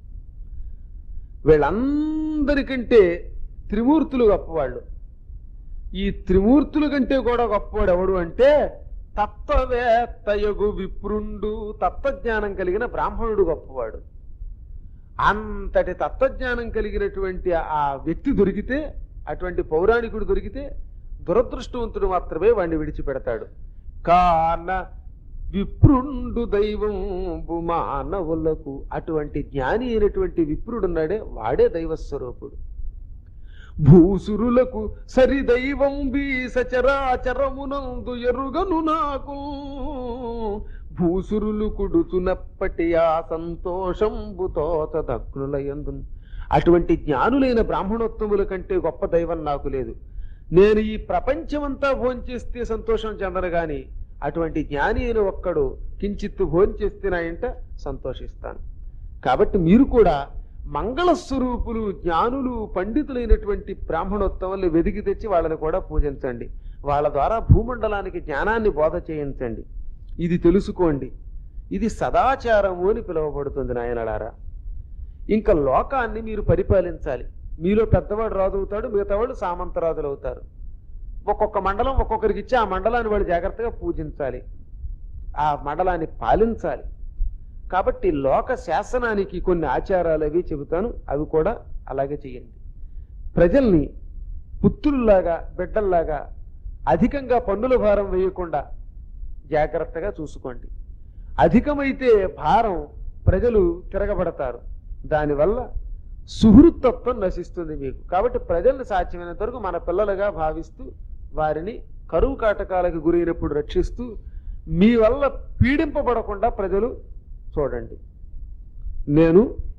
వీళ్ళందరికంటే త్రిమూర్తులు గొప్పవాళ్ళు. ఈ త్రిమూర్తుల కంటే కూడా గొప్పవాడు ఎవడు అంటే, తత్వవేత్తయగు విప్రుండు, తత్వజ్ఞానం కలిగిన బ్రాహ్మణుడు గొప్పవాడు. అంతటి తత్వజ్ఞానం కలిగినటువంటి ఆ వ్యక్తి దొరికితే, అటువంటి పౌరాణికుడు దొరికితే దురదృష్టవంతుడు మాత్రమే వాడిని విడిచిపెడతాడు. కాన విప్రుండు దైవం మానవులకు. అటువంటి జ్ఞాని అయినటువంటి విప్రుడున్నాడే వాడే దైవస్వరూపుడు. భూసురులకు సరి దైవం బీ సచరాచరమునందు ఎరుగను నాకు. భూసురులు కుడుచునప్పటి ఆ సంతోషంబుతో తదగ్నులయందు. అటువంటి జ్ఞానులైన బ్రాహ్మణోత్తముల కంటే గొప్ప దైవం నాకు లేదు. నేను ఈ ప్రపంచమంతా భోంచేస్తే సంతోషం చెందను గాని అటువంటి జ్ఞాని అయిన ఒక్కడు కించిత్తు భోంచేస్తే నా ఇంట సంతోషిస్తాను. కాబట్టి మీరు కూడా మంగళస్వరూపులు, జ్ఞానులు, పండితులైనటువంటి బ్రాహ్మణోత్తములు వెదికి తెచ్చి వాళ్ళని కూడా పూజించండి. వాళ్ళ ద్వారా భూమండలానికి జ్ఞానాన్ని బోధ చేయించండి. ఇది తెలుసుకోండి. ఇది సదాచారము అని పిలువబడుతుంది నాయనలారా. ఇంకా లోకాన్ని మీరు పరిపాలించాలి. మీలో పెద్దవాడు రాజు అవుతాడు, మిగతా వాళ్ళు సామంతరాజులు అవుతారు. ఒక్కొక్క మండలం ఒక్కొక్కరికి ఇచ్చి ఆ మండలాన్ని వాళ్ళు జాగ్రత్తగా పూజించాలి, ఆ మండలాన్ని పాలించాలి. కాబట్టి లోక శాసనానికి కొన్ని ఆచారాలు అవి చెబుతాను, అవి కూడా అలాగే చేయండి. ప్రజల్ని పుత్రుల్లాగా, బిడ్డల్లాగా అధికంగా పన్నుల భారం వేయకుండా జాగ్రత్తగా చూసుకోండి. అధికమైతే భారం ప్రజలు తిరగబడతారు. దానివల్ల సుహృత్తత్వం నశిస్తుంది మీకు. కాబట్టి ప్రజల్ని సాధ్యమైనంత వరకు మన పిల్లలుగా భావిస్తూ వారిని కరువు కాటకాలకు గురైనప్పుడు రక్షిస్తూ మీ వల్ల పీడింపబడకుండా ప్రజలు చూడండి, నేను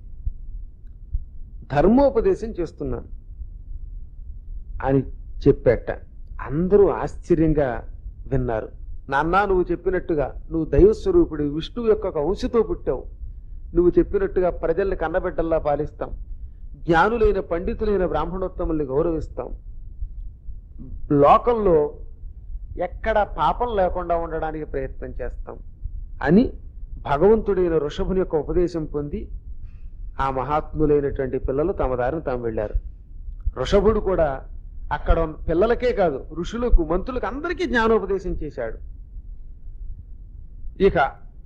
ధర్మోపదేశం చేస్తున్నాను అని చెప్పేట. అందరూ ఆశ్చర్యంగా విన్నారు. నాన్న, నువ్వు చెప్పినట్టుగా నువ్వు దైవస్వరూపుడు, విష్ణువు యొక్క ఒక అంశతో పుట్టావు, నువ్వు చెప్పినట్టుగా ప్రజల్ని కన్నబిడ్డల్లా పాలిస్తాం, జ్ఞానులైన పండితులైన బ్రాహ్మణోత్తముల్ని గౌరవిస్తాం, లోకంలో ఎక్కడ పాపం లేకుండా ఉండడానికి ప్రయత్నం చేస్తాం అని భగవంతుడైన ఋషభుని యొక్క ఉపదేశం పొంది ఆ మహాత్ములైనటువంటి పిల్లలు తమ దారిని తాము వెళ్ళారు. ఋషభుడు కూడా అక్కడ పిల్లలకే కాదు, ఋషులకు, మంత్రులకు అందరికీ జ్ఞానోపదేశం చేశాడు. ఇక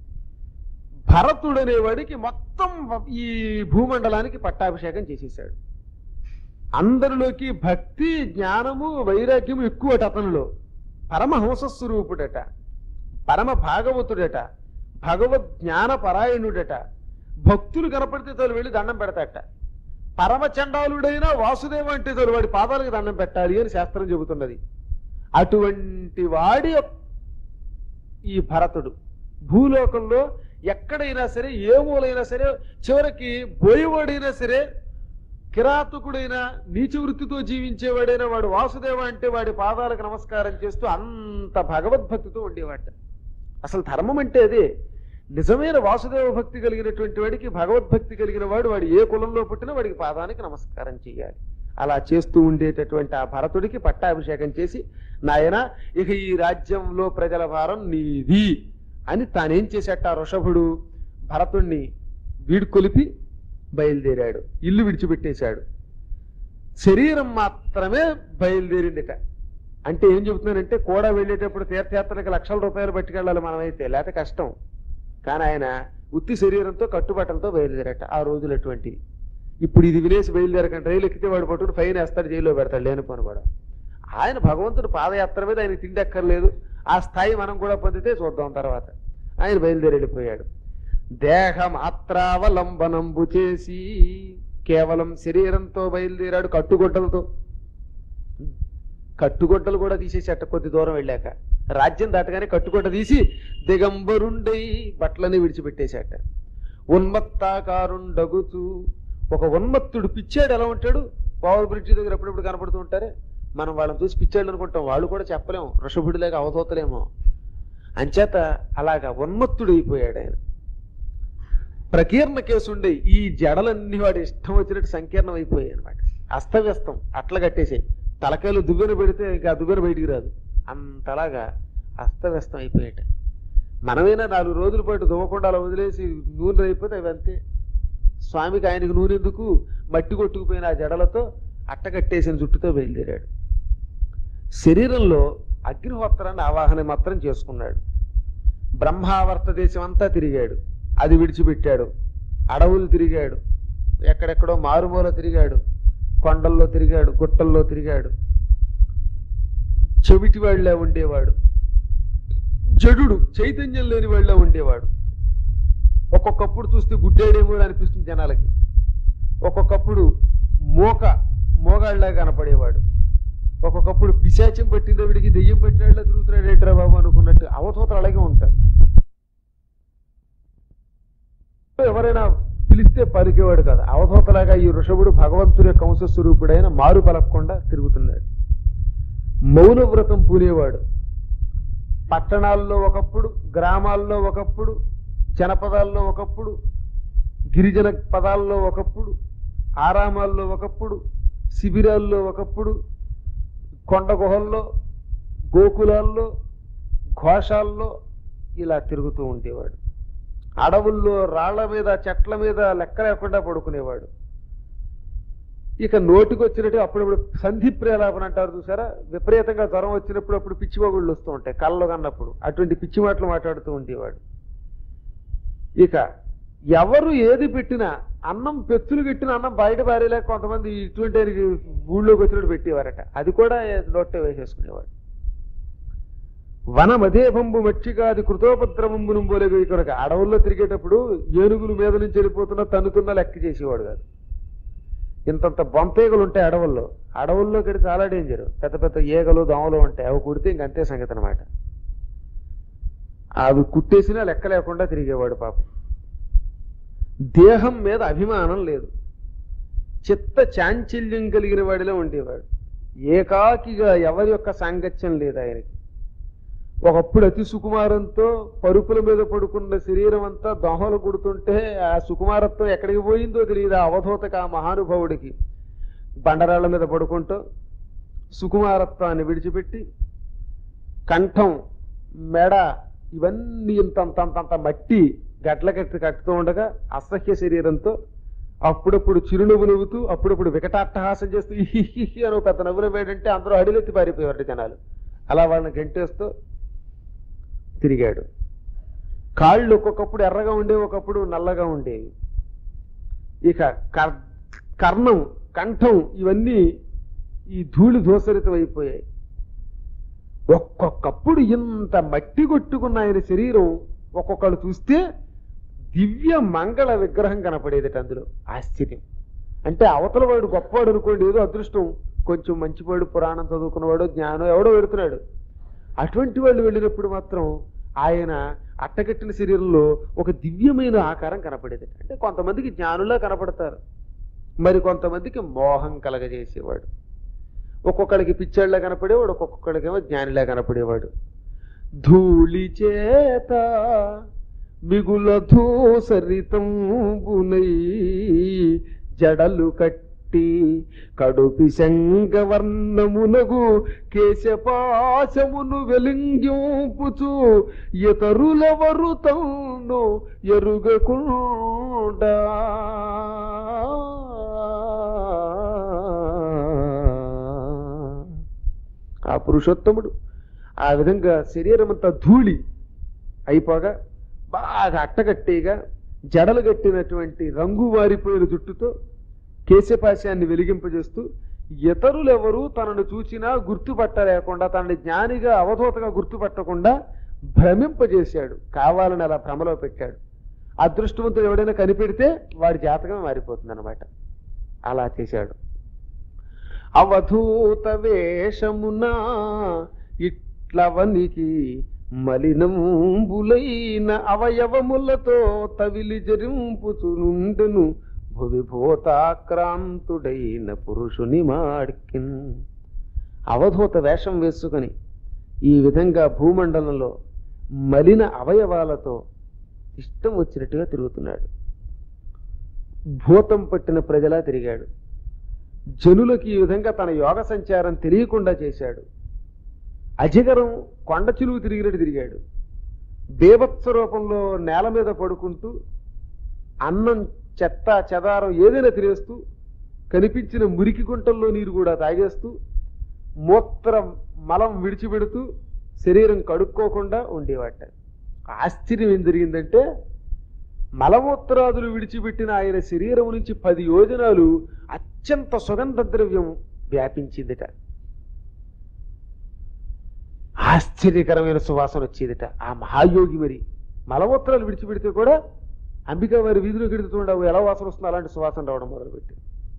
భరతుడనేవాడికి మొత్తం ఈ భూమండలానికి పట్టాభిషేకం చేసేసాడు. అందరిలోకి భక్తి, జ్ఞానము, వైరాగ్యము ఎక్కువట అతనిలో. పరమహంస స్వరూపుడట, పరమ భాగవతుడట, భగవద్ జ్ఞాన పరాయణుడట, భక్తులు కనపడితే తోలు వెళ్ళి దండం పెడతాట. పరమచండాలుడైన వాసుదేవ అంటే తోలు వాడి పాదాలకు దండం పెట్టాలి అని శాస్త్రం చెబుతున్నది. అటువంటి వాడి ఈ భరతుడు భూలోకంలో ఎక్కడైనా సరే, ఏ మూలైనా సరే, చివరికి బోయవాడైనా సరే, కిరాతకుడైన నీచ వృత్తితో జీవించేవాడైనా వాడు వాసుదేవ అంటే వాడి పాదాలకు నమస్కారం చేస్తూ అంత భగవద్భక్తితో ఉండేవాట. అసలు ధర్మం అంటే అదే. నిజమైన వాసుదేవ భక్తి కలిగినటువంటి వాడికి, భగవద్భక్తి కలిగిన వాడు, వాడు ఏ కులంలో పుట్టినా వాడికి పాదానికి నమస్కారం చేయాలి. అలా చేస్తూ ఉండేటటువంటి ఆ భరతుడికి పట్టాభిషేకం చేసి, నాయన ఇక ఈ రాజ్యంలో ప్రజల భారం నీది అని తానేం చేసేట, ఋషభుడు భరతుణ్ణి వీడుకొలిపి బయలుదేరాడు. ఇల్లు విడిచిపెట్టేశాడు. శరీరం మాత్రమే బయలుదేరిందిట. అంటే ఏం చెబుతున్నానంటే, కూడా వెళ్ళేటప్పుడు తీర్థయాత్రలకు లక్షల రూపాయలు పట్టుకెళ్ళాలి మనమైతే, లేకపోతే కష్టం. కానీ ఆయన ఉత్తి శరీరంతో కట్టుబట్టలతో బయలుదేరట ఆ రోజులు అటువంటివి. ఇప్పుడు ఇది వినేసి బయలుదేరకంటే రైలు ఎక్కితే వాడు పట్టుకుని ఫైన్ వేస్తాడు, జైల్లో పెడతాడు లేనిపోను కూడా. ఆయన భగవంతుడు పాదయాత్ర మీద ఆయన తిండి ఎక్కర్లేదు. ఆ స్థాయి మనం కూడా పొందితే చూద్దాం తర్వాత. ఆయన బయలుదేరి వెళ్ళిపోయాడు. దేహమాత్రావలంబనంబు చేసి కేవలం శరీరంతో బయలుదేరాడు, కట్టుగొడ్డలతో. కట్టుగొడ్డలు కూడా తీసేసేట కొద్ది దూరం వెళ్ళాక. రాజ్యం దాటగానే కట్టుగొడ్డ తీసి దిగంబరుండై బట్టలని విడిచిపెట్టేశాట. ఉన్మత్తాకారుండగుతూ, ఒక ఉన్మత్తుడు పిచ్చాడు ఎలా ఉంటాడు, పవర్ బ్రిడ్జి దగ్గర ఎప్పుడెప్పుడు కనపడుతూ ఉంటారే, మనం వాళ్ళని చూసి పిచ్చాడు అనుకుంటాం, వాళ్ళు కూడా చెప్పలేము, ఋషభుడిలాగా అవతోతలేమో. అంచేత అలాగా ఉన్మత్తుడు అయిపోయాడు ఆయన. ప్రకీర్ణ కేసుండే ఈ జడలన్నీ వాడు ఇష్టం వచ్చినట్టు సంకీర్ణం అయిపోయాయి అనమాట. అస్తవ్యస్తం, అట్లా కట్టేసాయి. తలకాయలు దువ్వెన పెడితే ఇంకా దువ్వెన బయటికి రాదు, అంతలాగా అస్తవ్యస్తం అయిపోయాట. మనమైనా నాలుగు రోజుల పాటు దువ్వకుండా అలా వదిలేసి నూనె అయిపోతే అవి అంతే. స్వామికి ఆయనకు నూనె ఎందుకు, మట్టి కొట్టుకుపోయిన ఆ జడలతో అట్టకట్టేసిన జుట్టుతో బయలుదేరాడు. శరీరంలో అగ్నిహోత్రాన్ని ఆవాహన మాత్రం చేసుకున్నాడు. బ్రహ్మావర్త దేశం అంతా తిరిగాడు, అది విడిచిపెట్టాడు. అడవులు తిరిగాడు, ఎక్కడెక్కడో మారుమూల తిరిగాడు, కొండల్లో తిరిగాడు, గుట్టల్లో తిరిగాడు. చెవిటి వాళ్ళ ఉండేవాడు, జడుడు చైతన్యం లేని వాళ్ళ ఉండేవాడు. ఒక్కొక్కప్పుడు చూస్తే గుడ్డేడేమో అనిపిస్తుంది జనాలకి, ఒక్కొక్కప్పుడు మోక మోగాళ్ళగా కనపడేవాడు, ఒక్కొక్కప్పుడు పిశాచం పట్టిందో వీడికి దెయ్యం పట్టినట్లా తిరుగుతున్నాడు ఏంట్రా బాబు అనుకున్నట్టు అవధూతలు అలాగే ఉంటారు. ఎవరైనా పిలిస్తే పలికేవాడు కాదు, అవధూతలాగా ఈ ఋషభుడు భగవంతుడి యొక్క అంశస్వరూపుడైన మారు పలకకుండా తిరుగుతున్నాడు. మౌనవ్రతం పూనేవాడు. పట్టణాల్లో ఒకప్పుడు, గ్రామాల్లో ఒకప్పుడు, జనపదాల్లో ఒకప్పుడు, గిరిజన పదాల్లో ఒకప్పుడు, ఆరామాల్లో ఒకప్పుడు, శిబిరాల్లో ఒకప్పుడు, కొండ గుహల్లో, గోకులాల్లో, ఘోషాల్లో ఇలా తిరుగుతూ ఉండేవాడు. అడవుల్లో రాళ్ల మీద, చెట్ల మీద లెక్క లేకుండా పడుకునేవాడు. ఇక నోటికి వచ్చినట్టు అప్పుడప్పుడు సంధి ప్రేలాపన అంటారు చూసారా, విపరీతంగా జ్వరం వచ్చినప్పుడు అప్పుడు పిచ్చివాగుళ్ళు వస్తూ ఉంటాయి కళ్ళలో కన్నప్పుడు, అటువంటి పిచ్చి మాటలు మాట్లాడుతూ ఉండేవాడు. ఇక ఎవరు ఏది పెట్టినా, అన్నం పెచ్చులు పెట్టిన అన్నం బయట పారేలేక కొంతమంది ఇటువంటి ఊళ్ళోకి వచ్చినట్టు పెట్టేవారట, అది కూడా నోటే వేసేసుకునేవాడు. వనమదేభంబు మచ్చిగాది కృతోపద్రవంబును పోలేగు. ఇక్కడ అడవుల్లో తిరిగేటప్పుడు ఏనుగులు మీద నుంచి వెళ్ళిపోతున్నా తన్నుతున్నా లెక్క చేసేవాడు కాదు. ఇంతంత బొంతేగలు ఉంటాయి అడవుల్లో, అడవుల్లో కడితే చాలా డేంజర్. పెద్ద పెద్ద ఈగలు దోమలు ఉంటాయి, అవి కుడితే ఇంకంతే సంగతి అనమాట. అవి కుట్టేసినా లెక్క లేకుండా తిరిగేవాడు పాపం. దేహం మీద అభిమానం లేదు, చిత్త చాంచల్యం కలిగిన వాడిలో ఉండేవాడు. ఏకాకిగా ఎవరి యొక్క సాంగత్యం లేదు ఆయనకి. ఒకప్పుడు అతి సుకుమారంతో పరుపుల మీద పడుకున్న శరీరం అంతా దోమలు కుడుతుంటే ఆ సుకుమారత్వం ఎక్కడికి పోయిందో తెలియదు ఆ అవధూతకి, ఆ మహానుభావుడికి. బండరాళ్ల మీద పడుకుంటూ సుకుమారత్వాన్ని విడిచిపెట్టి కంఠం, మెడ ఇవన్నీ ఇంతంతంతంత మట్టి గట్ల కట్టి కట్టుతూ ఉండగా అసహ్య శరీరంతో అప్పుడప్పుడు చిరునవ్వు నవ్వుతూ అప్పుడప్పుడు వికటాట్టహాసం చేస్తూ ఇహి అని పెద్ద నవ్వులు వేడంటే అందరూ అడిలెత్తి పారిపోయేవారు జనాలు. అలా వాళ్ళని గంటేస్తూ తిరిగాడు. కాళ్ళు ఒక్కొక్కప్పుడు ఎర్రగా ఉండేవి, ఒకప్పుడు నల్లగా ఉండేవి. ఇక కర్ణం, కంఠం ఇవన్నీ ఈ ధూళి దోసరితం అయిపోయాయి. ఒక్కొక్కప్పుడు ఇంత మట్టి కొట్టుకున్న ఆయన శరీరం ఒక్కొక్కడు చూస్తే దివ్య మంగళ విగ్రహం కనపడేది అందులో. ఆశ్చర్యం. అంటే అవతల వాడు గొప్పవాడు అనుకోండి, ఏదో అదృష్టం, కొంచెం మంచివాడు, పురాణం చదువుకున్నవాడు, జ్ఞానం ఎవడో వెళుతున్నాడు. అటువంటి వాళ్ళు వెళ్ళినప్పుడు మాత్రం ఆయన అట్టగట్టిన శరీరంలో ఒక దివ్యమైన ఆకారం కనపడేది. అంటే కొంతమందికి జ్ఞానులా కనపడతారు, మరి కొంతమందికి మోహం కలగజేసేవాడు. ఒక్కొక్కడికి పిచ్చాళ్ళ కనపడేవాడు, ఒక్కొక్కడికేమో జ్ఞానిలా కనపడేవాడు. ధూళి చేత మిగుల ధూసరితంబునై జడలు కట్టి కడుపి శంగవర్ణమునగు కేశపాశమును వెలింగింపుచు ఇతరులెవరు తన్ను ఎరుగకుండా ఆ పురుషోత్తముడు ఆ విధంగా శరీరం అంతా ధూళి అయిపోగా బాగా అట్టగట్టేగా జడలు కట్టినటువంటి రంగు వారిపోయిన జుట్టుతో కేశపాశాన్ని వెలిగింపజేస్తూ ఇతరులెవరూ తనను చూచినా గుర్తుపట్టలేకుండా, తనని జ్ఞానిగా అవధూతగా గుర్తుపట్టకుండా భ్రమింపజేశాడు. కావాలని అలా భ్రమలో పెట్టాడు. అదృష్టవంతుడు ఎవడైనా కనిపెడితే వాడి జాతకం మారిపోతుంది అన్నమాట. అలా చేశాడు. అవధూత వేషమున ఇట్లవనికి మలినంబులైన అవయవములతో తవిలి జరింపుచునుండెను భువిభూతాక్రాంతుడైన పురుషుని మాడ్కిన్. అవధూత వేషం వేసుకొని ఈ విధంగా భూమండలంలో మలిన అవయవాలతో ఇష్టం వచ్చినట్టుగా తిరుగుతున్నాడు. భూతం పట్టిన ప్రజలా తిరిగాడు. జనులకి ఈ విధంగా తన యోగ సంచారం తెలియకుండా చేశాడు. అజగరం కొండ చిలువు తిరిగినట్టు తిరిగాడు. బేభత్స రూపంలో నేల మీద పడుకుంటూ అన్నం, చెత్త, చెదారం ఏదైనా తినేస్తూ, కనిపించిన మురికి గుంటల్లో నీరు కూడా తాగేస్తూ, మూత్రం మలం విడిచిపెడుతూ శరీరం కడుక్కోకుండా ఉండేవాట. ఆశ్చర్యం ఏం జరిగిందంటే మలమూత్రాదులు విడిచిపెట్టిన ఆయన శరీరం నుంచి పది యోజనాలు అత్యంత సుగంధ ద్రవ్యం వ్యాపించిందిట. ఆశ్చర్యకరమైన సువాసన వచ్చేదిట. ఆ మహాయోగి మరి మలమూత్రాలు విడిచిపెడితే కూడా అంబికా వారి వీధిలో కెడుతుండవు ఎలా వాసన వస్తుందో అలాంటి సువాసన రావడం మొదలుపెట్టి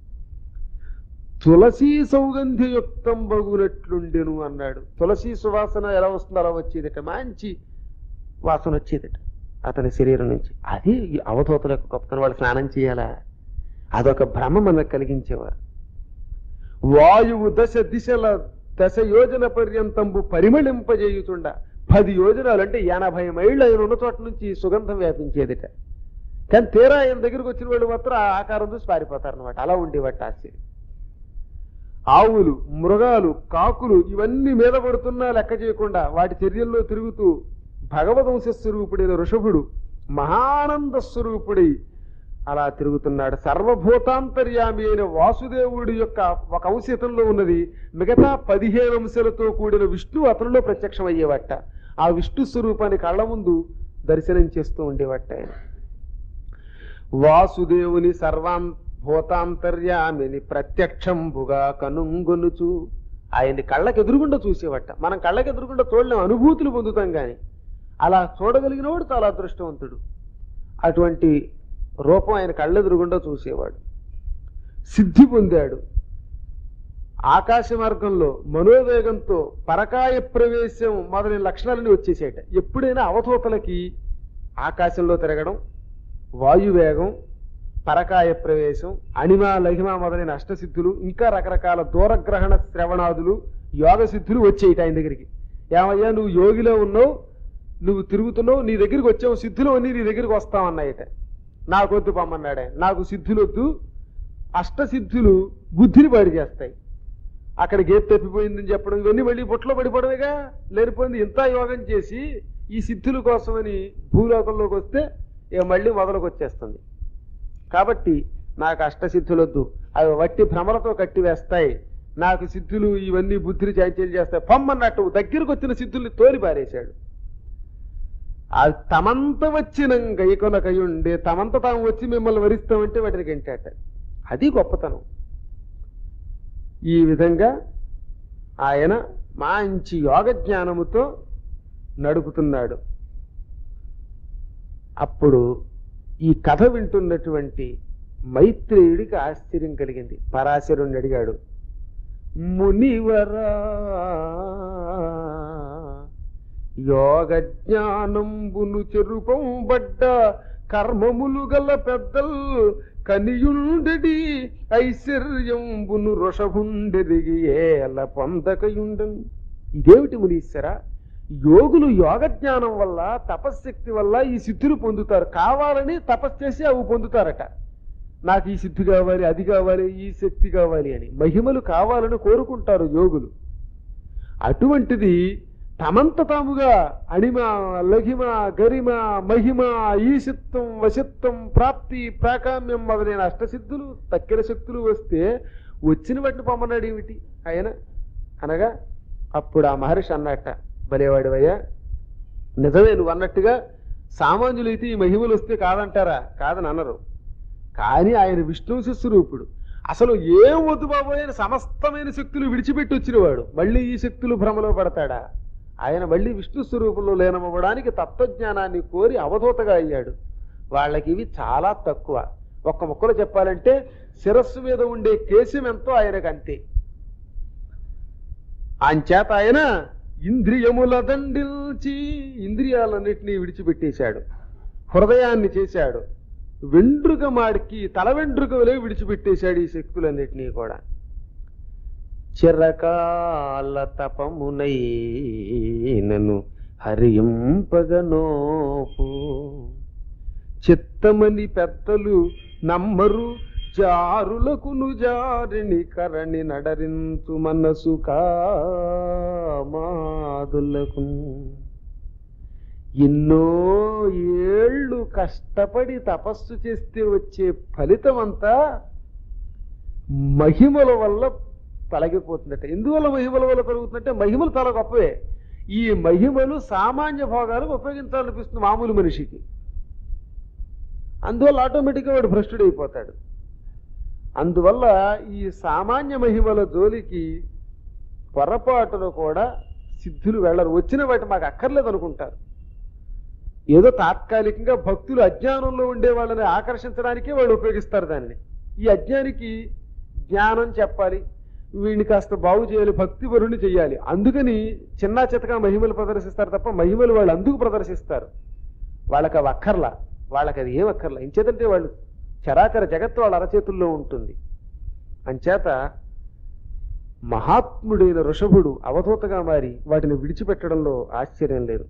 తులసీ సౌగంధ్యయుక్తం బగునట్లుండెను అన్నాడు. తులసీ సువాసన ఎలా వస్తుందో అలా వచ్చేదిట. మంచి వాసన వచ్చేదిట అతని శరీరం నుంచి. అది అవధూతల యొక్క గొప్పతనం. వాళ్ళు స్నానం చేయాలా, అదొక భ్రమ మనకు కలిగించేవారు. వాయువు దశ దిశల దశ యోజన పర్యంతంబు పరిమళింపజేయుచుండ. పది యోజనాలు అంటే ఎనభై మైళ్ళు ఆయన ఉన్న చోట నుంచి సుగంధం వ్యాపించేదిట. కానీ తీరా ఆయన దగ్గరికి వచ్చిన వాళ్ళు మాత్రం ఆ ఆకారం చూసి పారిపోతారనమాట. అలా ఉండేవాట ఆశ్చర్యం. ఆవులు, మృగాలు, కాకులు ఇవన్నీ మీద పడుతున్నా లెక్క చేయకుండా వాటి చర్యల్లో తిరుగుతూ భగవదంశ స్వరూపుడైన ఋషభుడు మహానంద స్వరూపుడై అలా తిరుగుతున్నాడు. సర్వభూతాంతర్యామి అయిన వాసుదేవుడి యొక్క ఒక అంశతంలో ఉన్నది. మిగతా పదిహేను అంశాలతో కూడిన విష్ణువు అతనిలో ప్రత్యక్షం అయ్యేవట. ఆ విష్ణు స్వరూపాన్ని కళ్ళ ముందు దర్శనం చేస్తూ ఉండేవట ఆయన. వాసుదేవుని సర్వాం భూతాంతర్యామిని ప్రత్యక్షంబుగా కనుంగొనుచు ఆయన్ని కళ్ళకి ఎదురుగుండా చూసేవట. మనం కళ్ళకి ఎదురుగుండా చూడలేం, అనుభూతులు పొందుతాం కానీ అలా చూడగలిగిన వాడు చాలా అదృష్టవంతుడు. అటువంటి రూపం ఆయన కళ్ళెదురుగుండా చూసేవాడు. సిద్ధి పొందాడు. ఆకాశ మార్గంలో మనోవేగంతో పరకాయ ప్రవేశం మొదలైన లక్షణాలన్నీ వచ్చేసేట. ఎప్పుడైనా అవధూతలకి ఆకాశంలో తిరగడం, వాయువేగం, పరకాయ ప్రవేశం, అణిమ లహిమ మొదలైన అష్టసిద్ధులు, ఇంకా రకరకాల దూరగ్రహణ శ్రవణాదులు, యోగ సిద్ధులు వచ్చేయట ఆయన దగ్గరికి. ఏమయ్యా నువ్వు యోగిలో ఉన్నావు, నువ్వు తిరుగుతున్నావు, నీ దగ్గరికి వచ్చావు, సిద్ధులు అన్నీ నీ దగ్గరికి వస్తామన్నాయట. నాకొద్దు పమ్మన్నాడే, నాకు సిద్ధులొద్దు, అష్టసిద్ధులు బుద్ధిని పాడు చేస్తాయి. అక్కడ గేట్ తప్పిపోయిందని చెప్పడం, ఇవన్నీ మళ్ళీ బుట్టలో పడిపోవడమేగా. లేనిపోయింది ఇంత యోగం చేసి ఈ సిద్ధుల కోసమని భూలోకంలోకి వస్తే ఇక మళ్ళీ మొదలకు వచ్చేస్తుంది. కాబట్టి నాకు అష్టసిద్ధులొద్దు, అవి వట్టి భ్రమలతో కట్టి వేస్తాయి, నాకు సిద్ధులు ఇవన్నీ బుద్ధిని చాంచల్యం చేస్తాయి పొమ్మన్నట్టు దగ్గరకు వచ్చిన సిద్ధుల్ని తోలి పారేశాడు. అది తమంత వచ్చిన గైకొనకయుండే, తమంత తాము వచ్చి మిమ్మల్ని వరిస్తామంటే వాటికి ఎంటాట. అది గొప్పతనం. ఈ విధంగా ఆయన మంచి యోగ జ్ఞానముతో నడుపుతున్నాడు. అప్పుడు ఈ కథ వింటున్నటువంటి మైత్రేయుడికి ఆశ్చర్యం కలిగింది. పరాశరుణ్ణి అడిగాడు, మునివరా యోగ జ్ఞానంబును చెరుపం బడ్డ కర్మములు గల పెద్దల్ కనియుండెడి ఐశ్వర్యంబును రొషభుండెరిగి ఏల పొందకయుండన్. ఇదేమిటి మునీశ్వరా, యోగులు యోగ జ్ఞానం వల్ల తపశ్శక్తి వల్ల ఈ సిద్ధులు పొందుతారు, కావాలని తపస్సు చేసి అవి పొందుతారట. నాకు ఈ సిద్ధి కావాలి, అది కావాలి, ఈ శక్తి కావాలి అని మహిమలు కావాలని కోరుకుంటారు యోగులు. అటువంటిది తమంత తాముగా అణిమ లఘిమ గరిమ మహిమ ఈశిత్వం వశిత్వం ప్రాప్తి ప్రాకామ్యం మొదలైన అష్టసిద్ధులు తక్కిన శక్తులు వస్తే వచ్చిన వాటిని పొమ్మన్నాడు ఏమిటి ఆయన అనగా, అప్పుడు ఆ మహర్షి అన్నట్ట, భలేవాడివయ్యా, నిజమే నువ్వు అన్నట్టుగా సామాన్యులైతే ఈ మహిమలు వస్తే కాదంటారా, కాదని అనరు. కానీ ఆయన విష్ణు స్వరూపుడు, అసలు ఏం వద్దు బాబోయే సమస్తమైన శక్తులు విడిచిపెట్టి వచ్చినవాడు మళ్ళీ ఈ శక్తులు భ్రమలో పడతాడా? ఆయన మళ్ళీ విష్ణు స్వరూపంలో లీనమవ్వడానికి తత్వజ్ఞానాన్ని కోరి అవధూతగా అయ్యాడు. వాళ్ళకి ఇవి చాలా తక్కువ. ఒక్క ముక్కలో చెప్పాలంటే శిరస్సు మీద ఉండే కేశం ఎంతో ఆయనకు అంతే. అంచేత ఆయన ఇంద్రియముల దండిల్చి ఇంద్రియాలన్నింటినీ విడిచిపెట్టేశాడు, హృదయాన్ని చేశాడు, వెండ్రుక మాడికి తల వెండ్రుకలే విడిచిపెట్టేశాడు ఈ శక్తులన్నిటినీ కూడా. చిరకాల తపమునైనను హరింపగనోపు చిత్తమని పెద్దలు నమ్మరు జారులకును జారిని కరణి నడరించు మనసు కామాదులకు. ఎన్నో ఏళ్ళు కష్టపడి తపస్సు చేస్తే వచ్చే ఫలితం అంతా మహిమల వల్ల తొలగిపోతుందట. ఎందువల్ల మహిమల వల్ల పెరుగుతుందంటే మహిమలు చాలా గొప్పవే. ఈ మహిమలు సామాన్య భోగాలకు ఉపయోగించాలనిపిస్తుంది మామూలు మనిషికి. అందువల్ల ఆటోమేటిక్గా వాడు భ్రష్టుడైపోతాడు. అందువల్ల ఈ సామాన్య మహిమల జోలికి పొరపాటును కూడా సిద్ధులు వెళ్ళరు. వచ్చిన వాటి మాకు అక్కర్లేదు అనుకుంటారు. ఏదో తాత్కాలికంగా భక్తులు అజ్ఞానంలో ఉండే వాళ్ళని ఆకర్షించడానికే వాళ్ళు ఉపయోగిస్తారు దానిని. ఈ అజ్ఞానికి జ్ఞానం చెప్పాలి, వీడిని కాస్త బాగు చేయాలి, భక్తి వరుణ్ణి చెయ్యాలి. అందుకని చిన్న చితగా మహిమలు ప్రదర్శిస్తారు తప్ప మహిమలు వాళ్ళు అందుకు ప్రదర్శిస్తారు. వాళ్ళకి అవి అక్కర్లా, వాళ్ళకి అది ఏం అక్కర్లా. ఇంచేతంటే వాళ్ళు చరాచర జగత్తు వాళ్ళ అరచేతుల్లో ఉంటుంది. అంచేత మహాత్ముడైన ఋషభుడు అవధూతగా మారి వాటిని విడిచిపెట్టడంలో ఆశ్చర్యం లేదు.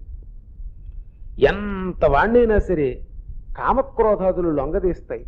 ఎంత వాణ్ణైనా సరే కామక్రోధాదులు లొంగదీస్తాయి.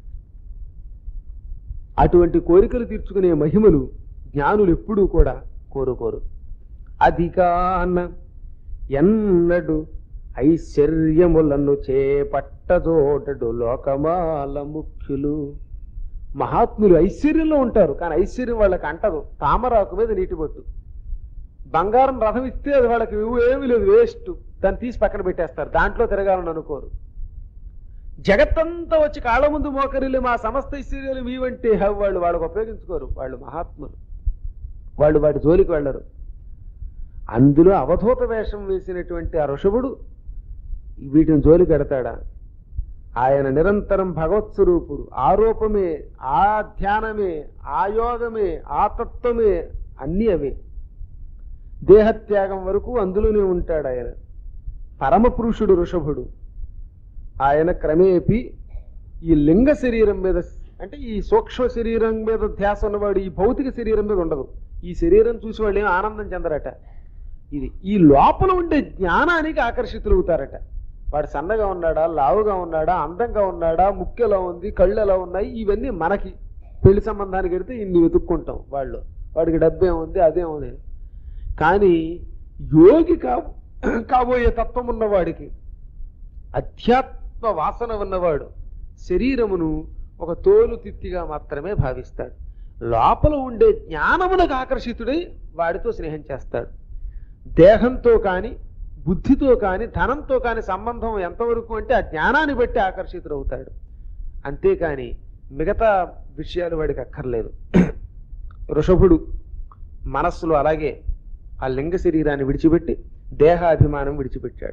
అటువంటి కోరికలు తీర్చుకునే మహిమలు జ్ఞానులు ఎప్పుడూ కూడా కోరుకోరు. అధికాన ఎన్నడు ఐశ్వర్యములను చేపట్టజోటడు లోకమాల ముఖ్యులు. మహాత్ములు ఐశ్వర్యంలో ఉంటారు, కానీ ఐశ్వర్యం వాళ్ళకి అంటదు. తామరాకు మీద నీటి బొట్టు. బంగారం రథం ఇస్తే అది వాళ్ళకి ఏమీ లేదు, వేస్ట్, దాన్ని తీసి పక్కన పెట్టేస్తారు, దాంట్లో తిరగాలని అనుకోరు. జగత్తంతా వచ్చి కాళ్ళ ముందు మోకరిల్లి మా సమస్త ఐశ్వర్యాలు మీవంటే వాళ్ళు వాళ్ళకు ఉపయోగించుకోరు. వాళ్ళు మహాత్ములు, వాళ్ళు వాటి జోలికి వెళ్ళరు. అందులో అవధూత వేషం వేసినటువంటి ఆ ఋషభుడు వీటిని జోలికి ఎడతాడా? ఆయన నిరంతరం భగవత్ స్వరూపుడు. ఆ రూపమే, ఆ ధ్యానమే, ఆ యోగమే, ఆ తత్వమే అన్నీ అవే. దేహత్యాగం వరకు అందులోనే ఉంటాడు ఆయన. పరమ పురుషుడు ఋషభుడు. ఆయన క్రమేపీ ఈ లింగ శరీరం మీద, అంటే ఈ సూక్ష్మ శరీరం మీద ధ్యాస ఉన్నవాడు ఈ భౌతిక శరీరం మీద ఉండదు. ఈ శరీరం చూసి వాళ్ళు ఏం ఆనందం చెందరట. ఇది ఈ లోపల ఉండే జ్ఞానానికి ఆకర్షితులు అవుతారట. వాడు సన్నగా ఉన్నాడా, లావుగా ఉన్నాడా, అందంగా ఉన్నాడా, ముక్కు ఎలా ఉంది, కళ్ళు ఎలా ఉన్నాయి, ఇవన్నీ మనకి పెళ్లి సంబంధానికి వెళితే ఇన్ని వెతుక్కుంటాం. వాళ్ళు వాడికి డబ్బేముంది, అదేముంది. కానీ యోగి కా కాబోయే తత్వం ఉన్నవాడికి, అధ్యాత్మ వాసన ఉన్నవాడు శరీరమును ఒక తోలు తిత్తిగా మాత్రమే భావిస్తాడు. లోపల ఉండే జ్ఞానమునకు ఆకర్షితుడై వాడితో స్నేహం చేస్తాడు. దేహంతో కానీ, బుద్ధితో కానీ, ధనంతో కానీ సంబంధం ఎంతవరకు అంటే ఆ జ్ఞానాన్ని బట్టి ఆకర్షితుడవుతాడు. అంతేకాని మిగతా విషయాలు వాడికి అక్కర్లేదు. ఋషభుడు మనస్సులో అలాగే ఆ లింగ శరీరాన్ని విడిచిపెట్టి దేహాభిమానం విడిచిపెట్టాడు.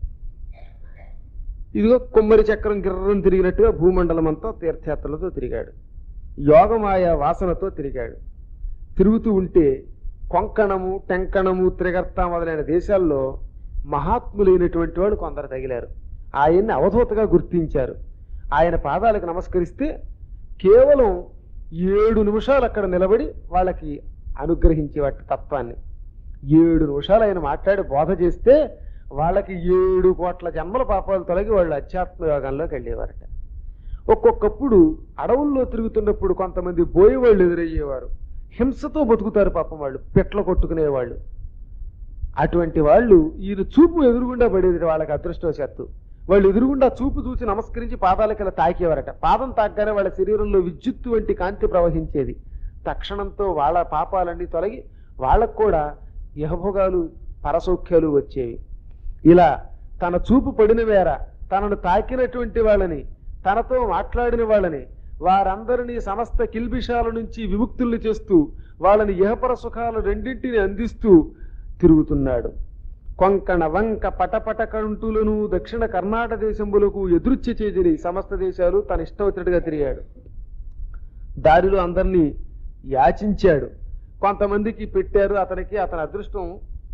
ఇదిగో కొమ్మరి చక్రం గిర్రం తిరిగినట్టుగా భూమండలం అంతా తీర్థయాత్రలతో తిరిగాడు. యోగమాయ వాసనతో తిరిగాడు. తిరుగుతూ ఉంటే కొంకణము, టెంకణము, త్రిగర్త మొదలైన దేశాల్లో మహాత్ములైనటువంటి వాడు కొందరు తగిలారు. ఆయన్ని అవధూతగా గుర్తించారు. ఆయన పాదాలకు నమస్కరిస్తే కేవలం ఏడు నిమిషాలు అక్కడ నిలబడి వాళ్ళకి అనుగ్రహించేవాటి తత్వాన్ని. ఏడు నిమిషాలు ఆయన మాట్లాడి బోధ చేస్తే వాళ్ళకి ఏడు కోట్ల జన్మల పాపాలు తొలగి వాళ్ళు అధ్యాత్మ యోగంలోకి వెళ్ళేవారట. ఒక్కొక్కప్పుడు అడవుల్లో తిరుగుతున్నప్పుడు కొంతమంది బోయేవాళ్ళు ఎదురయ్యేవారు. హింసతో బతుకుతారు పాపం వాళ్ళు, పెట్ల కొట్టుకునేవాళ్ళు. అటువంటి వాళ్ళు ఈయన చూపు ఎదురుగుండా పడేది వాళ్ళకి అదృష్టవశాత్తు. వాళ్ళు ఎదురుగుండా చూపు చూసి నమస్కరించి పాదాలకి ఇలా తాకేవారట. పాదం తాకగానే వాళ్ళ శరీరంలో విద్యుత్తు వంటి కాంతి ప్రవహించేది. తక్షణంతో వాళ్ళ పాపాలన్నీ తొలగి వాళ్ళకు కూడా యహభోగాలు, పరసౌఖ్యాలు వచ్చేవి. ఇలా తన చూపు పడిన వేర తనను తాకినటువంటి వాళ్ళని, తనతో మాట్లాడిన వాళ్ళని, వారందరినీ సమస్త కిల్బిషాల నుంచి విముక్తుల్ని చేస్తూ వాళ్ళని ఇహపర సుఖాలు రెండింటిని అందిస్తూ తిరుగుతున్నాడు. కొంకణ వంక పటపట కంటులను దక్షిణ కర్ణాటక దేశములకు ఎదురుచ్చి చేజరి సమస్త దేశాలు తన ఇష్టం వచ్చినట్టుగా తిరిగాడు. దారిలో అందరినీ యాచించాడు. కొంతమందికి పెట్టారు. అతనికి అతని అదృష్టం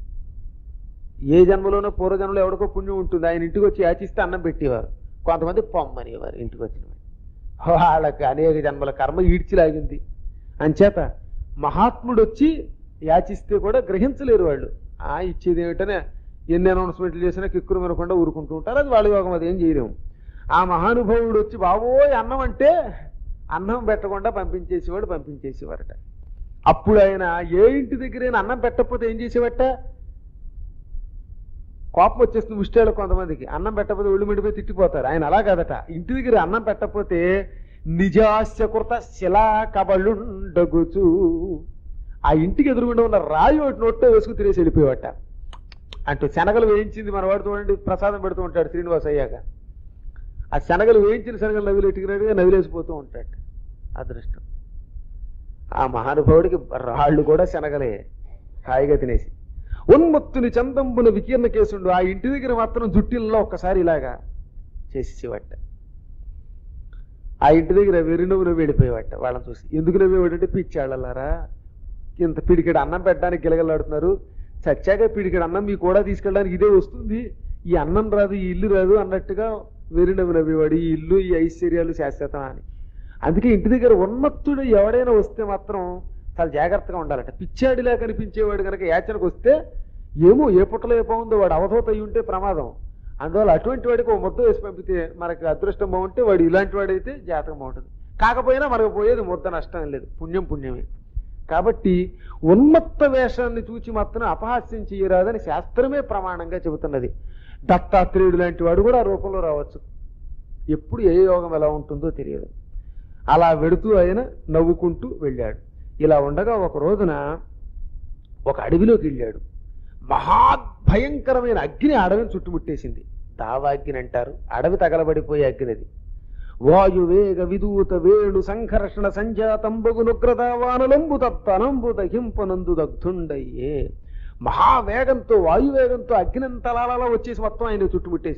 ఏ జన్మలోనో పూర్వజన్మలో ఎవరికో పుణ్యం ఉంటుంది. ఆయన ఇంటికి వచ్చి యాచిస్తే అన్నం పెట్టేవారు. కొంతమంది పొమ్మనేవారు ఇంటికి వచ్చిన వాళ్ళకి అనేక జన్మల కర్మ ఈడ్చిలాగింది. అంచేత మహాత్ముడు వచ్చి యాచిస్తే కూడా గ్రహించలేరు వాళ్ళు. ఆ ఇచ్చేది ఏమిటనే ఎన్ని అనౌన్స్మెంట్లు చేసినా కిక్కురు వినకుండా ఊరుకుంటూ ఉంటారు. అది వాళ్ళ యోగం, అదేం చేయలేము. ఆ మహానుభావుడు వచ్చి బాబోయ్ అన్నం అంటే అన్నం పెట్టకుండా పంపించేసేవాడు, పంపించేసేవారట. అప్పుడు ఆయన ఏ ఇంటి దగ్గరైనా అన్నం పెట్టకపోతే ఏం చేసేవట? కోపం వచ్చేస్తుంది ముష్టాలు కొంతమందికి. అన్నం పెట్టకపోతే ఒళ్ళు మిడిపోయి తిట్టిపోతారు. ఆయన అలా కాదట. ఇంటి దగ్గర అన్నం పెట్టకపోతే నిజాస్యకృత శిలా కబలుండగుచు ఆ ఇంటికి ఎదురుగుండా ఉన్న రాయి ఒకటి నోట్లో వేసుకు తినేసి వెళ్ళిపోయేవట. అంటూ శనగలు వేయించింది మన వాడు చూడండి, ప్రసాదం పెడుతూ ఉంటాడు శ్రీనివాస్ అయ్యాక. ఆ శనగలు వేయించిన శనగలు నవిలేట్టుకున్నట్టుగా నవిలేసిపోతూ ఉంటాడు. అదృష్టం. ఆ మహానుభావుడికి రాళ్ళు కూడా శనగలే హాయిగా తినేసి. ఉన్మత్తుని చందంబున వికీర్ణ కేసుండు. ఆ ఇంటి దగ్గర మాత్రం జుట్టిల్లో ఒక్కసారి ఇలాగా చేసేసేవాట. ఆ ఇంటి దగ్గర వెరినవ్వు నవ్వు వెళ్ళిపోయేవాట వాళ్ళని చూసి. ఎందుకు నవ్వేవాడంటే పిచ్చాళ్ళలారా, ఇంత పిడికెడు అన్నం పెట్టడానికి గిలగలాడుతున్నారు, చచ్చాక పిడికెడు అన్నం మీకు కూడా తీసుకెళ్ళడానికి ఇదే వస్తుంది, ఈ అన్నం రాదు, ఈ ఇల్లు రాదు అన్నట్టుగా వెరినవ్వు నవ్వేవాడు. ఈ ఇల్లు, ఈ ఐశ్వర్యాలు శాశ్వతం అని. అందుకే ఇంటి దగ్గర ఉన్మత్తుడు ఎవడైనా వస్తే మాత్రం చాలా జాగ్రత్తగా ఉండాలట. పిచ్చాడిలా కనిపించేవాడు కనుక యాచనకు వస్తే ఏమో ఏ పుట్టలో ఏ బాగుందో వాడు అవధూత అయి ఉంటే ప్రమాదం. అందువల్ల అటువంటి వాడికి ఒక ముద్ద వేసి పంపితే మనకి అదృష్టం బాగుంటే వాడు ఇలాంటి వాడైతే జాతకం బాగుంటుంది. కాకపోయినా మనకు పోయేది ముద్ద, నష్టం లేదు, పుణ్యం పుణ్యమే. కాబట్టి ఉన్మత్త వేషాన్ని చూచి మాత్రం అపహాస్యం చేయరాదని శాస్త్రమే ప్రమాణంగా చెబుతున్నది. దత్తాత్రేయుడు లాంటి వాడు కూడా ఆ రూపంలో రావచ్చు. ఎప్పుడు ఏ యోగం ఎలా ఉంటుందో తెలియదు. అలా వెడుతూ ఆయన నవ్వుకుంటూ వెళ్ళాడు. ఇలా ఉండగా ఒక రోజున ఒక అడవిలోకి వెళ్ళాడు. మహాభయంకరమైన అగ్ని అడవిని చుట్టుముట్టేసింది. దావాగ్ని అంటారు. అడవి తగలబడిపోయే అగ్నిది. వాయువేగ విదూత వేణు సంఘర్షణ సంజాతంబగు నుగ్రదావానలంబు తత్తనంబు దహింపనందు దగ్ధుండయ్యే. మహావేగంతో, వాయువేగంతో అగ్నింతలాలలో వచ్చేసి మొత్తం ఆయన చుట్టుముట్టేసింది.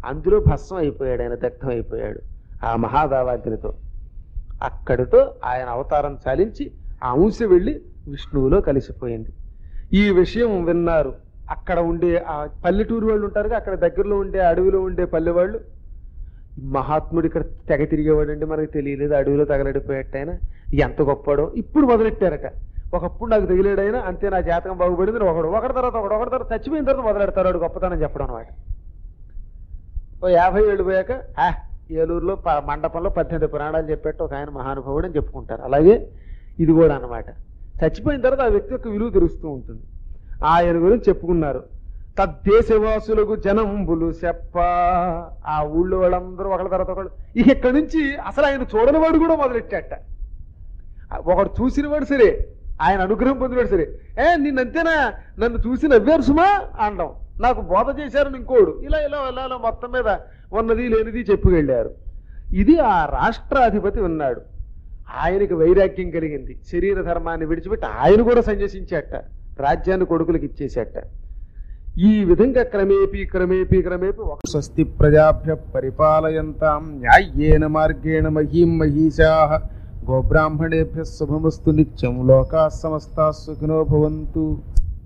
అందులో భస్మం అయిపోయాడు, ఆయన దగ్ధం అయిపోయాడు ఆ మహాదావాగ్నితో. అక్కడితో ఆయన అవతారం చాలించి ఆ అంశ వెళ్ళి విష్ణువులో కలిసిపోయింది. ఈ విషయం విన్నారు అక్కడ ఉండే ఆ పల్లెటూరు వాళ్ళు ఉంటారుగా, అక్కడ దగ్గరలో ఉండే అడవిలో ఉండే పల్లె వాళ్ళు. మహాత్ముడు ఇక్కడ తెగ తిరిగేవాడు అంటే మనకు తెలియలేదు, అడవిలో తగలడిపోయేట్టు ఆయన ఎంత గొప్పడో ఇప్పుడు మొదలెట్టారట. ఒకప్పుడు నాకు తగిలేడైనా అంతే, నా జాతకం బాగుపడింది, ఒకడు ఒకటి తర్వాత ఒకడు ఒకటి తర్వాత చచ్చిపోయిన తర్వాత మొదలెడతారు వాడు గొప్పతనం చెప్పడం అనమాట. ఓ యాభై ఏళ్ళు పోయాక ఆ ఏలూరులో ప- మండపంలో పద్దెనిమిది పురాణాలు చెప్పేట్టు ఒక ఆయన మహానుభావుడు అని చెప్పుకుంటారు. అలాగే ఇది కూడా అన్నమాట. చచ్చిపోయిన తర్వాత ఆ వ్యక్తి యొక్క విలువ తెలుస్తూ ఉంటుంది. ఆయన గురించి చెప్పుకున్నారు. తద్దేశవాసులకు జనంబులు చెప్ప, ఆ ఊళ్ళో వాళ్ళందరూ ఒకళ్ళ తర్వాత ఒకళ్ళు. ఇక ఇక్కడి నుంచి అసలు ఆయన చూడని వాడు కూడా మొదలెట్టాట. ఒకడు చూసిన వాడు సరే, ఆయన అనుగ్రహం పొందినాడు సరే, ఏ నిన్నంతేనా, నన్ను చూసి నవ్వారు సుమా అనడం, నాకు బోధ చేశారని ఇంకోడు, ఇలా ఇలా ఇలా ఇలా మొత్తం మీద ఉన్నది లేనిది చెప్పుకెళ్ళారు. ఇది ఆ రాష్ట్రాధిపతి ఉన్నాడు. ఆయనకి వైరాగ్యం కలిగింది, శరీర ధర్మాన్ని విడిచిపెట్టి ఆయన కూడా సన్యసించాట, రాజ్యాన్ని కొడుకులకు ఇచ్చేసేట. ఈ విధంగా క్రమేపీ క్రమేపీ క్రమేపీ ఒక స్వస్తి ప్రజాభ్య పరిపాలయంతాం న్యాయేన మార్గేణ మహీం మహీషాః గోబ్రాహ్మణేభ్యः శుభమస్తు నిత్యం లోకాः సమస్తాः సుఖినో భవంతు.